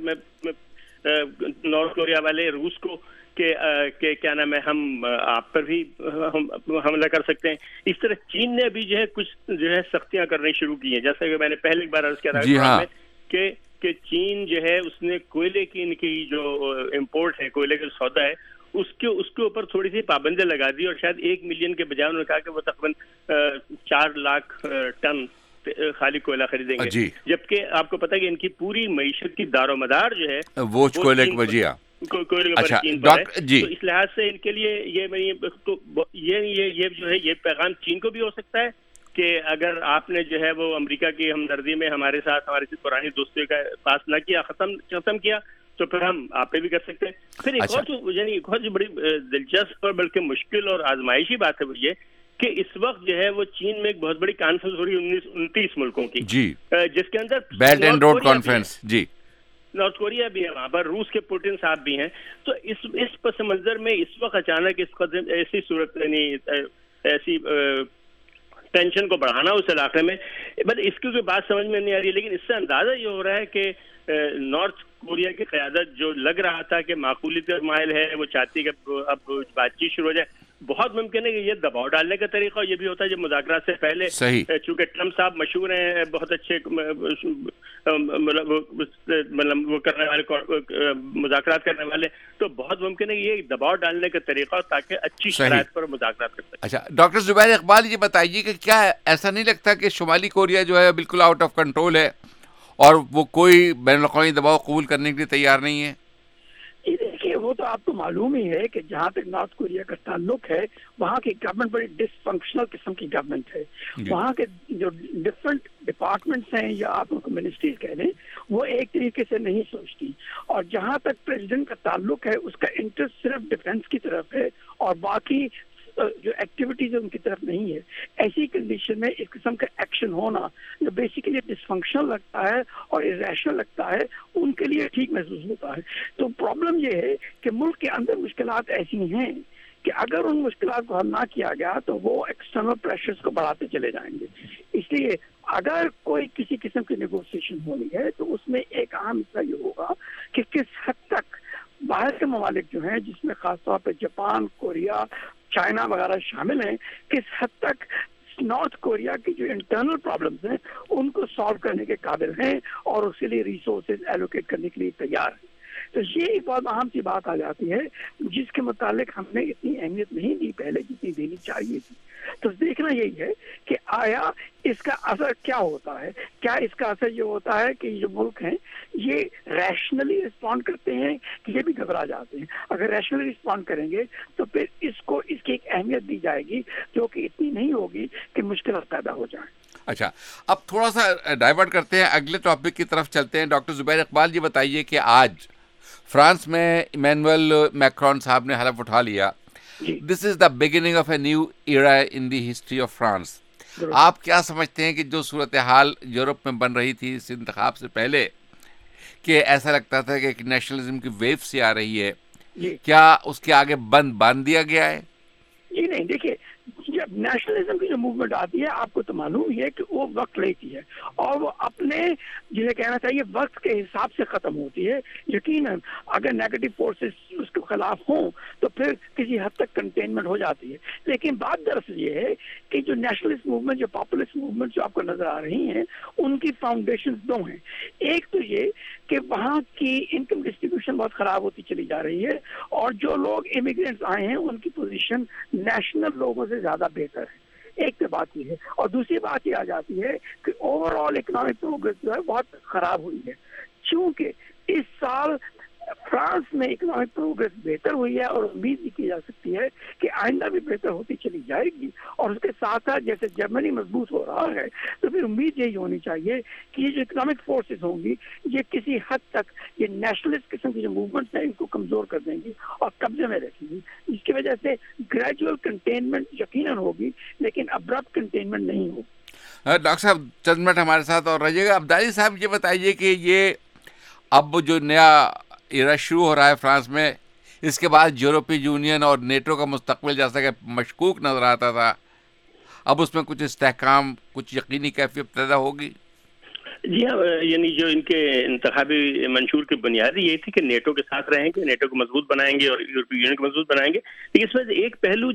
Speaker 9: نارتھ کوریا والے روس کو کہ کیا نام ہے ہم آپ پر بھی حملہ کر سکتے ہیں. اس طرح چین نے ابھی جو ہے کچھ جو ہے سختیاں کرنی شروع کی ہیں، جیسا کہ میں نے پہلے ایک بار عرض کیا تھا کہ چین جو ہے اس نے کوئلے کی ان کی جو امپورٹ ہے، کوئلے کا سودا ہے، اس کے اوپر تھوڑی سی پابندی لگا دی اور شاید 1 ملین کے بجائے انہوں نے کہا کہ وہ تقریباً 4 لاکھ ٹن خالی کوئلہ خریدیں گے. جبکہ آپ کو پتہ ہے کہ ان کی پوری معیشت کی دار و مدار جو ہے وہ کوئلے کی وجہ کوئلے پر چین پر ہے. تو اس لحاظ سے ان کے لیے یہ جو ہے یہ پیغام چین کو بھی ہو سکتا ہے
Speaker 13: کہ اگر آپ نے جو ہے وہ امریکہ کی ہمدردی میں ہمارے ساتھ ہماری پرانی دوستی کا پاس نہ کیا، ختم کیا، تو پھر ہم آپ پہ بھی کر سکتے ہیں۔ پھر ایک اور جو بڑی دلچسپ اور بلکہ مشکل اور آزمائشی بات ہے وہ یہ کہ اس وقت جو ہے وہ چین میں ایک بہت بڑی کانفرنس ہو رہی ہے 29 ملکوں کی، جس کے اندر
Speaker 1: بیلٹ اینڈ روڈ کانفرنس، جی
Speaker 13: نارتھ کوریا بھی ہے وہاں پر، روس کے پوٹن صاحب بھی ہیں۔ تو اس پس منظر میں اس وقت اچانک اس قدر ایسی صورت یعنی ایسی ٹینشن کو بڑھانا اس علاقے میں، بس اس کی کوئی بات سمجھ میں نہیں آ رہی ہے۔ لیکن اس سے اندازہ یہ ہو رہا ہے کہ نارتھ کوریا کی قیادت جو لگ رہا تھا کہ معقولیت پر مائل ہے، وہ چاہتی ہے کہ اب بات چیت شروع ہو جائے۔ بہت ممکن ہے کہ یہ دباؤ ڈالنے کا طریقہ یہ بھی ہوتا ہے جب مذاکرات سے پہلے، چونکہ ٹرمپ صاحب مشہور ہیں بہت اچھے مطلب وہ کرنے والے، مذاکرات کرنے والے، تو بہت ممکن ہے کہ یہ دباؤ ڈالنے کا طریقہ تاکہ اچھی شرائط پر مذاکرات کر سکیں۔
Speaker 1: اچھا ڈاکٹر زبیر اقبال، یہ بتائیے کہ کیا ایسا نہیں لگتا کہ شمالی کوریا جو ہے بالکل آؤٹ آف کنٹرول ہے اور وہ کوئی بین الاقوامی دباؤ قبول کرنے کے لیے تیار نہیں ہے؟
Speaker 14: دیکھیے وہ تو آپ کو معلوم ہی ہے کہ جہاں تک نارتھ کوریا کا تعلق ہے وہاں کی گورنمنٹ بڑی ڈس فنکشنل قسم کی گورنمنٹ ہے۔ وہاں کے جو ڈفرنٹ ڈپارٹمنٹس ہیں یا آپ ان کو منسٹریز کہہ لیں، وہ ایک طریقے سے نہیں سوچتی، اور جہاں تک پریزیڈنٹ کا تعلق ہے اس کا انٹرسٹ صرف ڈیفینس کی طرف ہے اور باقی جو ایکٹیویٹیز ان کی طرف نہیں ہے۔ ایسی کنڈیشن میں اس قسم کا ایکشن ہونا جو بیسیکلی ڈس فنکشنل لگتا ہے اور irrational لگتا ہے، ان کے لیے ٹھیک محسوس ہوتا ہے۔ تو پرابلم یہ ہے کہ ملک کے اندر مشکلات ایسی ہیں کہ اگر ان مشکلات کو حل نہ کیا گیا تو وہ ایکسٹرنل پریشرز کو بڑھاتے چلے جائیں گے۔ اس لیے اگر کوئی کسی قسم کی نیگوسیشن ہونی ہے تو اس میں ایک اہم حصہ یہ ہوگا کہ کس حد تک باہر کے ممالک جو ہیں، جس میں خاص طور پہ جاپان، کوریا، چائنا وغیرہ شامل ہیں، کس حد تک نارتھ کوریا کی جو انٹرنل پرابلمز ہیں ان کو سالو کرنے کے قابل ہیں اور اس کے لیے ریسورسز ایلوکیٹ کرنے کے لیے تیار ہیں۔ تو یہ ایک بہت اہم سی بات آ جاتی ہے جس کے متعلق ہم نے اتنی اہمیت نہیں دی پہلے جتنی دینی چاہیے تھی۔ تو دیکھنا یہی ہے کہ آیا اس کا اثر کیا ہوتا ہے۔ کیا اس کا اثر یہ ہوتا ہے کہ جو ملک ہیں یہ ریشنلی رسپونڈ کرتے ہیں کہ یہ بھی گھبرا جاتے ہیں؟ اگر ریشنلی رسپونڈ کریں گے تو پھر اس کی ایک اہمیت دی جائے گی جو کہ اتنی نہیں ہوگی کہ مشکلات پیدا ہو جائیں۔
Speaker 1: اچھا، اب تھوڑا سا ڈائیورٹ کرتے ہیں، اگلے ٹاپک کی طرف چلتے ہیں۔ ڈاکٹر زبیر اقبال، یہ بتائیے کہ آج فرانس میں ایمینوئل میکرون صاحب نے حلف اٹھا لیا، this is the beginning of a new era in the history of France. آپ کیا سمجھتے ہیں کہ جو صورتحال یورپ میں بن رہی تھی اس انتخاب سے پہلے، کہ ایسا لگتا تھا کہ ایک نیشنلزم کی ویو سی آ رہی ہے، کیا اس کے آگے باندھ دیا گیا ہے؟
Speaker 14: جی نہیں، دیکھیے جب نیشنلزم کی جو موومنٹ آتی ہے آپ کو تو معلوم ہی ہے کہ وہ وقت لیتی ہے اور وہ اپنے جنہیں کہنا چاہیے وقت کے حساب سے ختم ہوتی ہے۔ یقیناً اگر نیگیٹو فورسز اس کے خلاف ہوں تو پھر کسی حد تک کنٹینمنٹ ہو جاتی ہے، لیکن بات دراصل یہ ہے کہ جو نیشنلسٹ موومنٹ، جو پاپولسٹ موومنٹ جو آپ کو نظر آ رہی ہیں، ان کی فاؤنڈیشنز دو ہیں۔ ایک تو یہ کہ وہاں کی انکم ڈسٹریبیوشن بہت خراب ہوتی چلی جا رہی ہے اور جو لوگ امیگرینٹس آئے ہیں ان کی پوزیشن نیشنل لوگوں سے زیادہ بہتر ہے۔ ایک تو بات یہ ہے، اور دوسری بات یہ آ جاتی ہے کہ اوور آل اکنامک پروگریس جو ہے بہت خراب ہوئی ہے، چونکہ اس سال فرانس میں اکنامک پروگریس بہتر ہوئی ہے اور امید بھی کی جا سکتی ہے کہ آئندہ بھی بہتر ہوتی چلی جائے گی، اور اس کے ساتھ ساتھ جیسے جرمنی مضبوط ہو رہا ہے تو پھر امید یہی ہونی چاہیے کہ یہ جو اکنامک فورسز ہوں گی یہ کسی حد تک یہ نیشنلسٹ قسم کی جو موومنٹس ہیں ان کو کمزور کر دیں گی اور قبضے میں رکھیں گی، جس کی وجہ سے گریجول کنٹینمنٹ یقیناً ہوگی لیکن ابرپٹ کنٹینمنٹ نہیں ہوگی۔
Speaker 1: ڈاکٹر صاحب چند منٹ ہمارے ساتھ اور رہیے گا۔ عبدالی صاحب یہ بتائیے کہ یہ اب جو نیا ایرا شروع ہو رہا ہے فرانس میں، اس کے بعد یورپی یونین اور نیٹو کا مستقبل جیسا کہ مشکوک نظر آتا تھا، اب اس میں کچھ استحکام، کچھ یقینی کیفیت پیدا ہوگی؟
Speaker 13: جی ہاں، یعنی جو ان کے انتخابی منشور کی بنیادی یہ تھی کہ نیٹو کے ساتھ رہیں گے، نیٹو کو مضبوط بنائیں گے اور یورپی یونین کو مضبوط بنائیں گے، لیکن اس میں ایک پہلو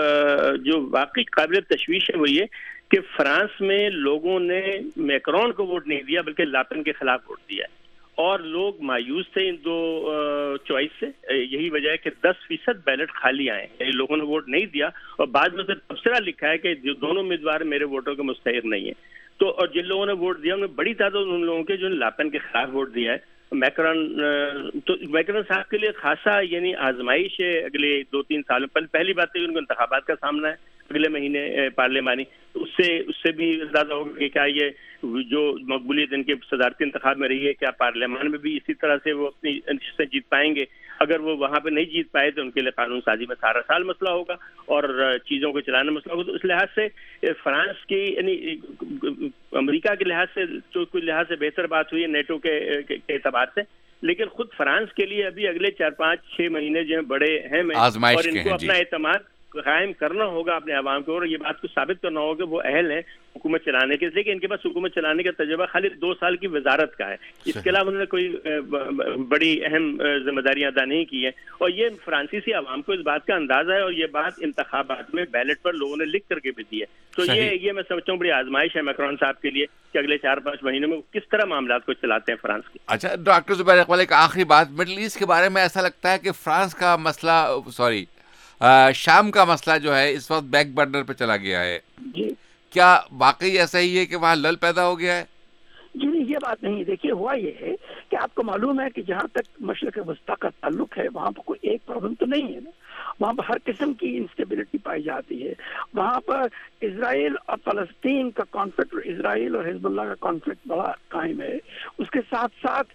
Speaker 13: جو واقعی قابل تشویش ہے وہ یہ کہ فرانس میں لوگوں نے میکرون کو ووٹ نہیں دیا بلکہ لاپن کے خلاف ووٹ دیا ہے، اور لوگ مایوس تھے ان دو چوائس سے۔ یہی وجہ ہے کہ 10% بیلٹ خالی آئے ہیں، لوگوں نے ووٹ نہیں دیا، اور بعد میں تبصرہ لکھا ہے کہ جو دونوں امیدوار میرے ووٹوں کے مستحق نہیں ہیں۔ تو اور جن لوگوں نے ووٹ دیا ان میں بڑی تعداد ان لوگوں کے جو لاپن کے خلاف ووٹ دیا ہے۔ میکرون صاحب کے لیے خاصا یعنی آزمائش ہے اگلے 2-3 سالوں۔ پہلی بات تو ان کو انتخابات کا سامنا ہے، اگلے مہینے پارلیمانی، تو اس سے بھی اندازہ ہوگا کہ کیا یہ جو مقبولیت ان کے صدارتی انتخاب میں رہی ہے کیا پارلیمان میں بھی اسی طرح سے وہ اپنی نشستیں جیت پائیں گے. اگر وہ وہاں پہ نہیں جیت پائے تو ان کے لیے قانون سازی میں سارا سال مسئلہ ہوگا اور چیزوں کو چلانا مسئلہ ہوگا. تو اس لحاظ سے فرانس کی یعنی امریکہ کے لحاظ سے جو کوئی لحاظ سے بہتر بات ہوئی ہے نیٹو کے اعتبار سے، لیکن خود فرانس کے لیے ابھی اگلے 4-5-6 مہینے جو ہیں بڑے اہم ہیں اور ان کو اپنا اعتماد قائم کرنا ہوگا اپنے عوام کو، اور یہ بات کو ثابت کرنا ہوگا کہ وہ اہل ہیں حکومت چلانے کے، لیکن ان کے پاس حکومت چلانے کا تجربہ خالی 2 سال کی وزارت کا ہے. اس کے علاوہ انہوں نے کوئی بڑی اہم ذمہ داریاں ادا نہیں کی ہیں، اور یہ فرانسیسی عوام کو اس بات کا اندازہ ہے اور یہ بات انتخابات میں بیلٹ پر لوگوں نے لکھ کر کے بھی دی ہے. تو یہ میں سمجھتا ہوں بڑی آزمائش ہے میکرون صاحب کے لیے کہ اگلے 4-5 مہینوں میں کس طرح معاملات کو چلاتے ہیں فرانس کے.
Speaker 1: اچھا ڈاکٹر زبیر اقبال، ایک آخری بات، مڈل ایسٹ کے بارے میں ایسا لگتا ہے کہ فرانس کا مسئلہ شام کا مسئلہ جو ہے اس وقت بیک برنر پہ چلا گیا ہے.
Speaker 14: جی
Speaker 1: کیا واقعی ایسا ہی ہے کہ وہاں لل پیدا ہو گیا ہے؟
Speaker 14: جی نہیں، یہ بات نہیں. دیکھیے ہوا یہ ہے کہ آپ کو معلوم ہے کہ جہاں تک مشرق وسطیٰ کا تعلق ہے وہاں پر کوئی ایک پرابلم تو نہیں ہے نا. وہاں پر ہر قسم کی انسٹیبلٹی پائی جاتی ہے. وہاں پر اسرائیل اور فلسطین کا کانفلکٹ اور اسرائیل اور حزب اللہ کا کانفلکٹ بڑا قائم ہے. اس کے ساتھ ساتھ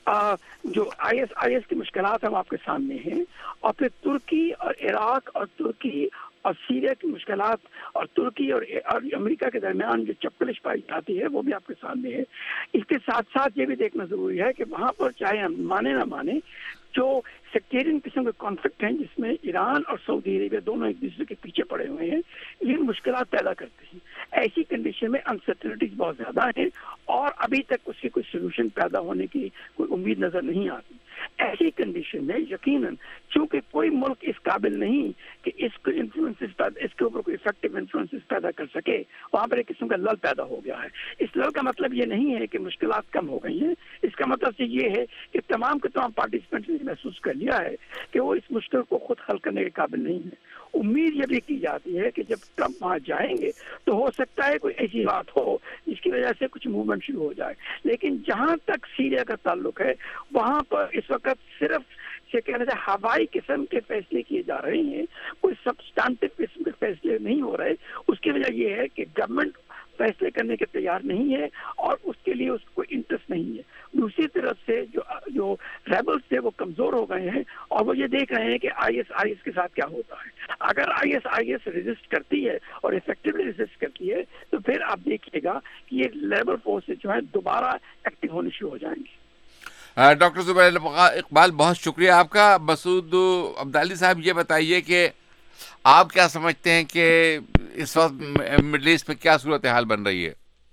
Speaker 14: جو آئی ایس کی مشکلات ہیں وہ آپ کے سامنے ہیں، اور پھر ترکی اور عراق اور ترکی اور سیریا کی مشکلات اور ترکی اور امریکہ کے درمیان جو چپکلش پائی جاتی ہے وہ بھی آپ کے سامنے ہے. اس کے ساتھ ساتھ یہ بھی دیکھنا ضروری ہے کہ وہاں پر چاہے ہم مانے نہ مانے جو سیکٹیرین قسم کے کانفلکٹ ہیں جس میں ایران اور سعودی عربیہ دونوں ایک دوسرے کے پیچھے پڑے ہوئے ہیں، یہ مشکلات پیدا کرتے ہیں. ایسی کنڈیشن میں انسرٹنٹیز بہت زیادہ ہیں اور ابھی تک اس کی کوئی سولوشن پیدا ہونے کی کوئی امید نظر نہیں آتی. ایسی کنڈیشن میں یقیناً چونکہ کوئی ملک اس قابل نہیں کہ اس کے اوپر کوئی افیکٹو انفلوئنس پیدا کر سکے، وہاں پر ایک قسم کا لل پیدا ہو گیا ہے. اس لل کا مطلب یہ نہیں ہے کہ مشکلات کم ہو گئی ہیں، اس کا مطلب یہ ہے کہ تمام کے تمام پارٹیسپینٹس نے محسوس کر لیا ہے کہ وہ اس مشکل کو خود حل کرنے کے قابل نہیں ہے. امید یہ بھی کی جاتی ہے کہ جب ٹرمپ وہاں جائیں گے تو ہو سکتا ہے کوئی ایسی بات ہو جس کی وجہ سے کچھ موومنٹ شروع ہو جائے. لیکن جہاں تک سیریا کا تعلق ہے وہاں پر اس وقت صرف کہنا چاہے ہوائی قسم کے فیصلے کیے جا رہے ہیں، کوئی سبسٹانٹیو قسم کے فیصلے نہیں ہو رہے. اس کی وجہ یہ ہے کہ گورنمنٹ فیصلے کرنے کے تیار نہیں ہے اور اس کے لیے اس کو کوئی انٹرسٹ نہیں ہے. دوسری طرف سے جو ریبلز تھے وہ کمزور ہو گئے ہیں اور وہ یہ دیکھ رہے ہیں کہ آئی ایس کے ساتھ کیا ہوتا ہے. اگر آئی ایس ریزسٹ کرتی ہے اور افیکٹولی ریزسٹ کرتی ہے تو پھر آپ دیکھیے گا کہ یہ لیبر فورسز جو ہے دوبارہ ایکٹیو ہونے شروع ہو جائیں گے.
Speaker 1: ڈاکٹر زبیر اقبال، بہت شکریہ آپ کا. مسعود عبدالی صاحب، یہ بتائیے کہ آپ کیا سمجھتے ہیں کہ اس وقت مڈل ایسٹ میں کیا صورتحال بن رہی ہے؟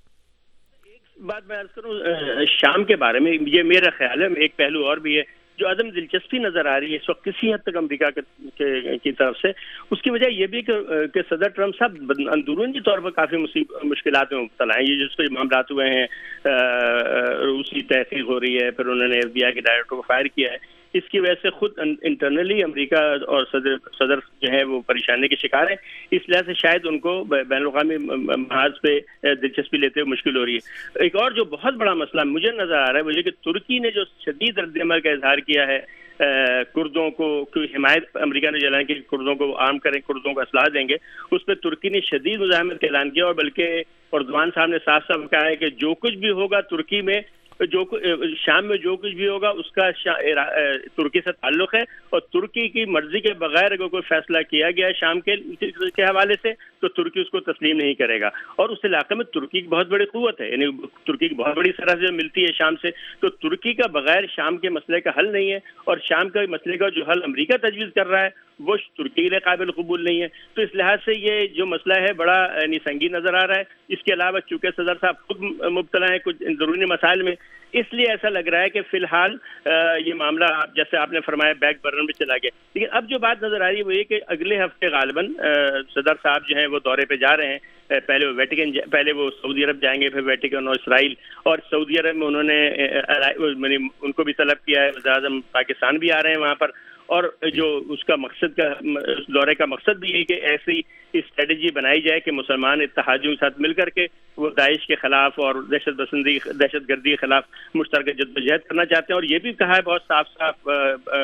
Speaker 13: ایک بات میں عرض کروں شام کے بارے میں، یہ میرا خیال ہے. ایک پہلو اور بھی ہے جو عدم دلچسپی نظر آ رہی ہے اس وقت کسی حد تک امریکہ کی طرف سے. اس کی وجہ یہ بھی کہ صدر ٹرمپ صاحب اندرونی طور پر کافی مشکلات میں مبتلا ہیں. یہ جس پہ معاملات ہوئے ہیں، روسی تحقیق ہو رہی ہے، پھر انہوں نے FBI کے ڈائریکٹر کو فائر کیا ہے. اس کی وجہ سے خود انٹرنلی امریکہ اور صدر جو ہے وہ پریشانی کے شکار ہیں. اس لحاظ سے شاید ان کو بین الاقوامی محاذ پہ دلچسپی لیتے ہوئے مشکل ہو رہی ہے. ایک اور جو بہت بڑا مسئلہ مجھے نظر آ رہا ہے وہ یہ کہ ترکی نے جو شدید رد عمل کا اظہار کیا ہے کردوں کو حمایت امریکہ نے جلائیں کہ کردوں کو عام کریں، کردوں کو اسلحہ دیں گے، اس پہ ترکی نے شدید مزاحمت کا اعلان کیا. اور بلکہ اردوان صاحب نے صاف صاف کہا ہے کہ جو کچھ بھی ہوگا ترکی میں، شام میں جو کچھ بھی ہوگا اس کا ترکی سے تعلق ہے، اور ترکی کی مرضی کے بغیر اگر کوئی فیصلہ کیا گیا ہے شام کے حوالے سے تو ترکی اس کو تسلیم نہیں کرے گا. اور اس علاقے میں ترکی کی بہت بڑی قوت ہے، یعنی ترکی کی بہت بڑی سرحد ملتی ہے شام سے. تو ترکی کا بغیر شام کے مسئلے کا حل نہیں ہے، اور شام کے مسئلے کا جو حل امریکہ تجویز کر رہا ہے وہ ترکی کے لیے قابل قبول نہیں ہے. تو اس لحاظ سے یہ جو مسئلہ ہے بڑا سنگین نظر آ رہا ہے. اس کے علاوہ چونکہ صدر صاحب خود مبتلا ہیں کچھ اندرونی مسائل میں، اس لیے ایسا لگ رہا ہے کہ فی الحال یہ معاملہ جیسے آپ نے فرمایا بیک برنر میں چلا گیا. لیکن اب جو بات نظر آ رہی ہے وہ یہ کہ اگلے ہفتے غالباً صدر صاحب جو ہیں وہ دورے پہ جا رہے ہیں. پہلے وہ سعودی عرب جائیں گے، پھر ویٹیکن اور اسرائیل. اور سعودی عرب میں انہوں نے ان کو بھی طلب کیا ہے، وزیر اعظم پاکستان بھی آ رہے ہیں وہاں پر. اور جو اس دورے کا مقصد بھی ہے کہ ایسی اسٹریٹجی بنائی جائے کہ مسلمان اتحادیوں کے ساتھ مل کر کے وہ داعش کے خلاف اور دہشت گردی کے خلاف مشترکہ جدوجہد کرنا چاہتے ہیں. اور یہ بھی کہا ہے بہت صاف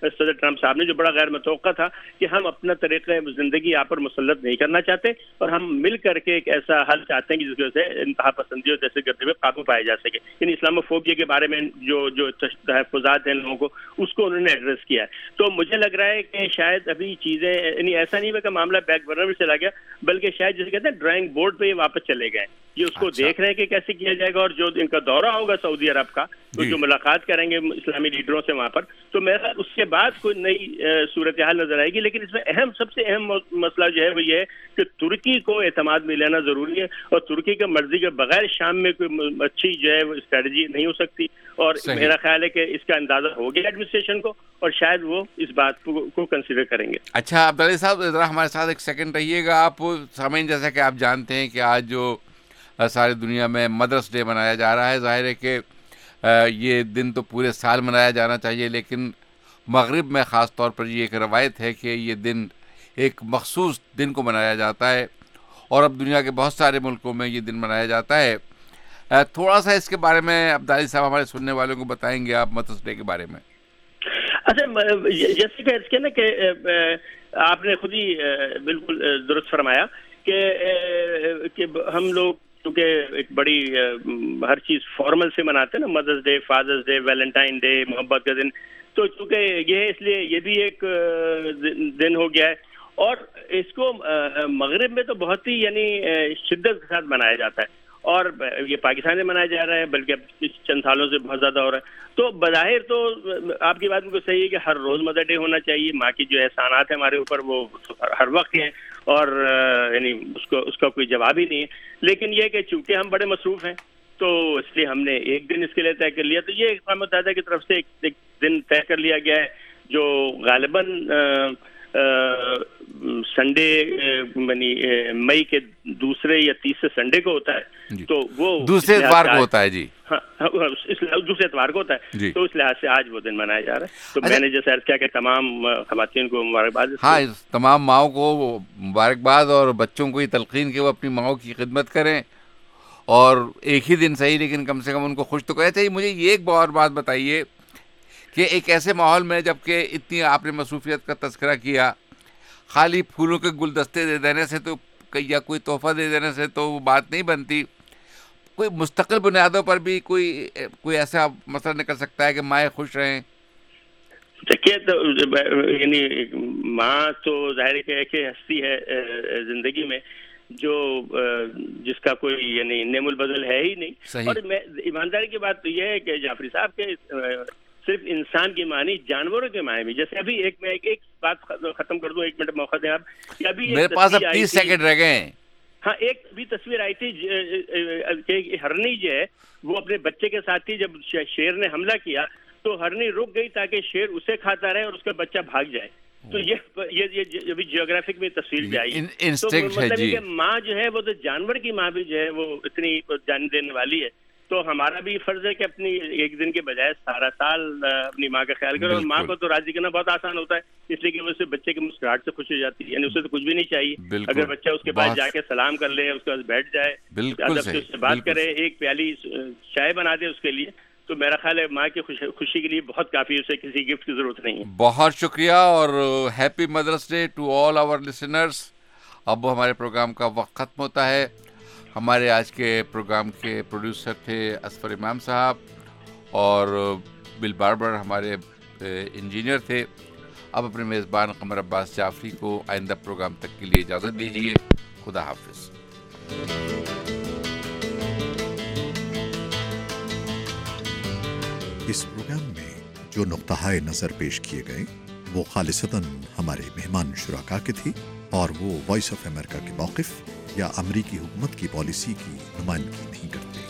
Speaker 13: صدر ٹرمپ صاحب نے، جو بڑا غیر متوقع تھا کہ ہم اپنا طریقہ زندگی آپ پر مسلط نہیں کرنا چاہتے اور ہم مل کر کے ایک ایسا حل چاہتے ہیں کہ جس کی وجہ سے انتہا پسندی اور دہشت گردی میں قابو پایا جا سکے. یعنی اسلاموفوبیا کے بارے میں جو تحفظات ہیں لوگوں کو، اس کو انہوں نے ایڈریس کیا ہے. تو مجھے لگ رہا ہے کہ شاید ابھی چیزیں، یعنی ایسا نہیں ہے کہ معاملہ بیک برنر میں چلا گیا، بلکہ شاید جسے کہتے ہیں ڈرائنگ بورڈ پہ یہ واپس چلے گئے. یہ اس کو دیکھ رہے ہیں کہ کیسے کیا جائے گا، اور جو ان کا دورہ ہوگا سعودی عرب کا، تو جو ملاقات کریں گے اسلامی لیڈروں سے وہاں پر، تو میرا اس کے بعد کوئی نئی صورتحال نظر آئے گی. لیکن اس میں سب سے اہم مسئلہ جو ہے وہ یہ ہے کہ ترکی کو اعتماد میں لینا ضروری ہے، اور ترکی کے مرضی کے بغیر شام میں کوئی اچھی جو ہے وہ اسٹریٹجی نہیں ہو سکتی. اور میرا خیال ہے کہ اس کا اندازہ ہو گیا ایڈمنسٹریشن کو، اور شاید وہ اس بات کو کنسیڈر کریں گے.
Speaker 1: اچھا عبدالعزیز صاحب، ذرا ہمارے ساتھ ایک سیکنڈ رہیے گا. آپ سامعین، جیسا کہ آپ جانتے ہیں کہ آج جو ساری دنیا میں مدرس ڈے منایا جا رہا ہے، ظاہر ہے کہ یہ دن تو پورے سال منایا جانا چاہیے، لیکن مغرب میں خاص طور پر یہ ایک روایت ہے کہ یہ دن ایک مخصوص دن کو منایا جاتا ہے، اور اب دنیا کے بہت سارے ملکوں میں یہ دن منایا جاتا ہے. تھوڑا سا اس کے بارے میں عبدالعزیز صاحب ہمارے سننے والوں کو بتائیں گے آپ مدرس ڈے کے بارے میں؟
Speaker 13: اچھا، جیسے کہ نا کہ آپ نے خود ہی بالکل درست فرمایا کہ ہم لوگ کیونکہ ایک بڑی ہر چیز فارمل سے مناتے ہیں نا، mother's day, father's day, Valentine day, محبت کا دن، تو چونکہ یہ اس لیے یہ بھی ایک دن ہو گیا ہے. اور اس کو مغرب میں تو بہت ہی یعنی شدت کے ساتھ منایا جاتا ہے، اور یہ پاکستان میں منایا جا رہا ہے، بلکہ اب چند سالوں سے بہت زیادہ ہو رہا ہے. تو بظاہر تو آپ کی بات بالکل صحیح ہے کہ ہر روز مدر ڈے ہونا چاہیے. ماں کی جو احسانات ہیں ہمارے اوپر وہ ہر وقت ہیں، اور یعنی اس کا کوئی جواب ہی نہیں ہے. لیکن یہ کہ چونکہ ہم بڑے مصروف ہیں تو اس لیے ہم نے ایک دن اس کے لیے طے کر لیا. تو یہ اقوام متحدہ کی طرف سے ایک دن طے کر لیا گیا ہے، جو غالباً سنڈے یعنی مئی کے دوسرے یا تیسرے سنڈے کو ہوتا ہے. تو وہ
Speaker 1: دوسرے اتوار کو ہوتا ہے. جی
Speaker 13: ہاں، دوسرے اتوار کو ہوتا ہے. تو اس لحاظ سے آج وہ دن منایا جا رہا ہے. تو میں نے جیسے عرض کیا کہ تمام خواتین کو مبارکباد.
Speaker 1: ہاں، تمام ماؤں کو مبارکباد، اور بچوں کو یہ تلقین کہ وہ اپنی ماؤں کی خدمت کریں، اور ایک ہی دن صحیح لیکن کم سے کم ان کو خوش تو کرنا چاہیے. مجھے یہ ایک اور بات بتائیے کہ ایک ایسے ماحول میں جبکہ اتنی آپ نے مصروفیت کا تذکرہ کیا، خالی پھولوں کے گلدستے دے دینے سے تو یا کوئی تحفہ دے دینے سے تو وہ بات نہیں بنتی. کوئی مستقل بنیادوں پر بھی کوئی ایسا مسئلہ نکل سکتا ہے کہ مائیں خوش رہیں.
Speaker 13: دیکھیے، تو یعنی ماں تو ظاہر ہے کہ ایک ہستی ہے زندگی میں جو جس کا کوئی یعنی نعم البدل ہے ہی نہیں. اور میں ایمانداری کی بات تو یہ ہے کہ جعفری صاحب کے صرف انسان کی معنی جانوروں کے معنی بھی. جیسے ابھی ایک بات ختم کر دوں، 1 منٹ موقع دیں آپ. ابھی
Speaker 1: میرے پاس اب 30 سیکنڈ رہ گئے ہیں.
Speaker 13: ہاں، ایک بھی تصویر آئی تھی کہ ہرنی جو ہے وہ اپنے بچے کے ساتھ تھی. جب شیر نے حملہ کیا تو ہرنی رک گئی تاکہ شیر اسے کھاتا رہے اور اس کا بچہ بھاگ جائے. تو یہ ابھی جیوگرافک میں تصویر بھی آئی. تو مطلب ہے کہ ماں جو ہے وہ تو جانور کی ماں بھی جو ہے وہ اتنی جان دینے والی ہے. تو ہمارا بھی فرض ہے کہ اپنی ایک دن کے بجائے سارا سال اپنی ماں کا خیال کرو. اور ماں کو تو راضی کرنا بہت آسان ہوتا ہے، اس لیے کہ وہ اسے بچے کے مسکراہٹ سے خوش ہو جاتی ہے. یعنی اسے تو کچھ بھی نہیں چاہیے. اگر بچہ اس کے پاس جا کے سلام کر لے، اس کے پاس بیٹھ جائے، ادب سے اس سے بات کرے، ایک پیالی چائے بنا دے اس کے لیے، تو میرا خیال ہے ماں کی خوشی کے لیے بہت کافی. اسے کسی گفٹ کی ضرورت نہیں ہے.
Speaker 1: بہت شکریہ، اور happy mother's day to all our listeners. اب ہمارے پروگرام کا وقت ختم ہوتا ہے. ہمارے آج کے پروگرام کے پروڈیوسر تھے اسفر امام صاحب، اور بل باربر ہمارے انجینئر تھے. اب اپنے میزبان قمر عباس جعفری کو آئندہ پروگرام تک کے لیے اجازت دیجیے. خدا حافظ.
Speaker 15: اس پروگرام میں جو نقطہ نظر پیش کیے گئے وہ خالصتاً ہمارے مہمان شرکا کے تھے، اور وہ وائس آف امریکہ کے موقف یا امریکی حکومت کی پالیسی کی نمائندگی نہیں کرتے.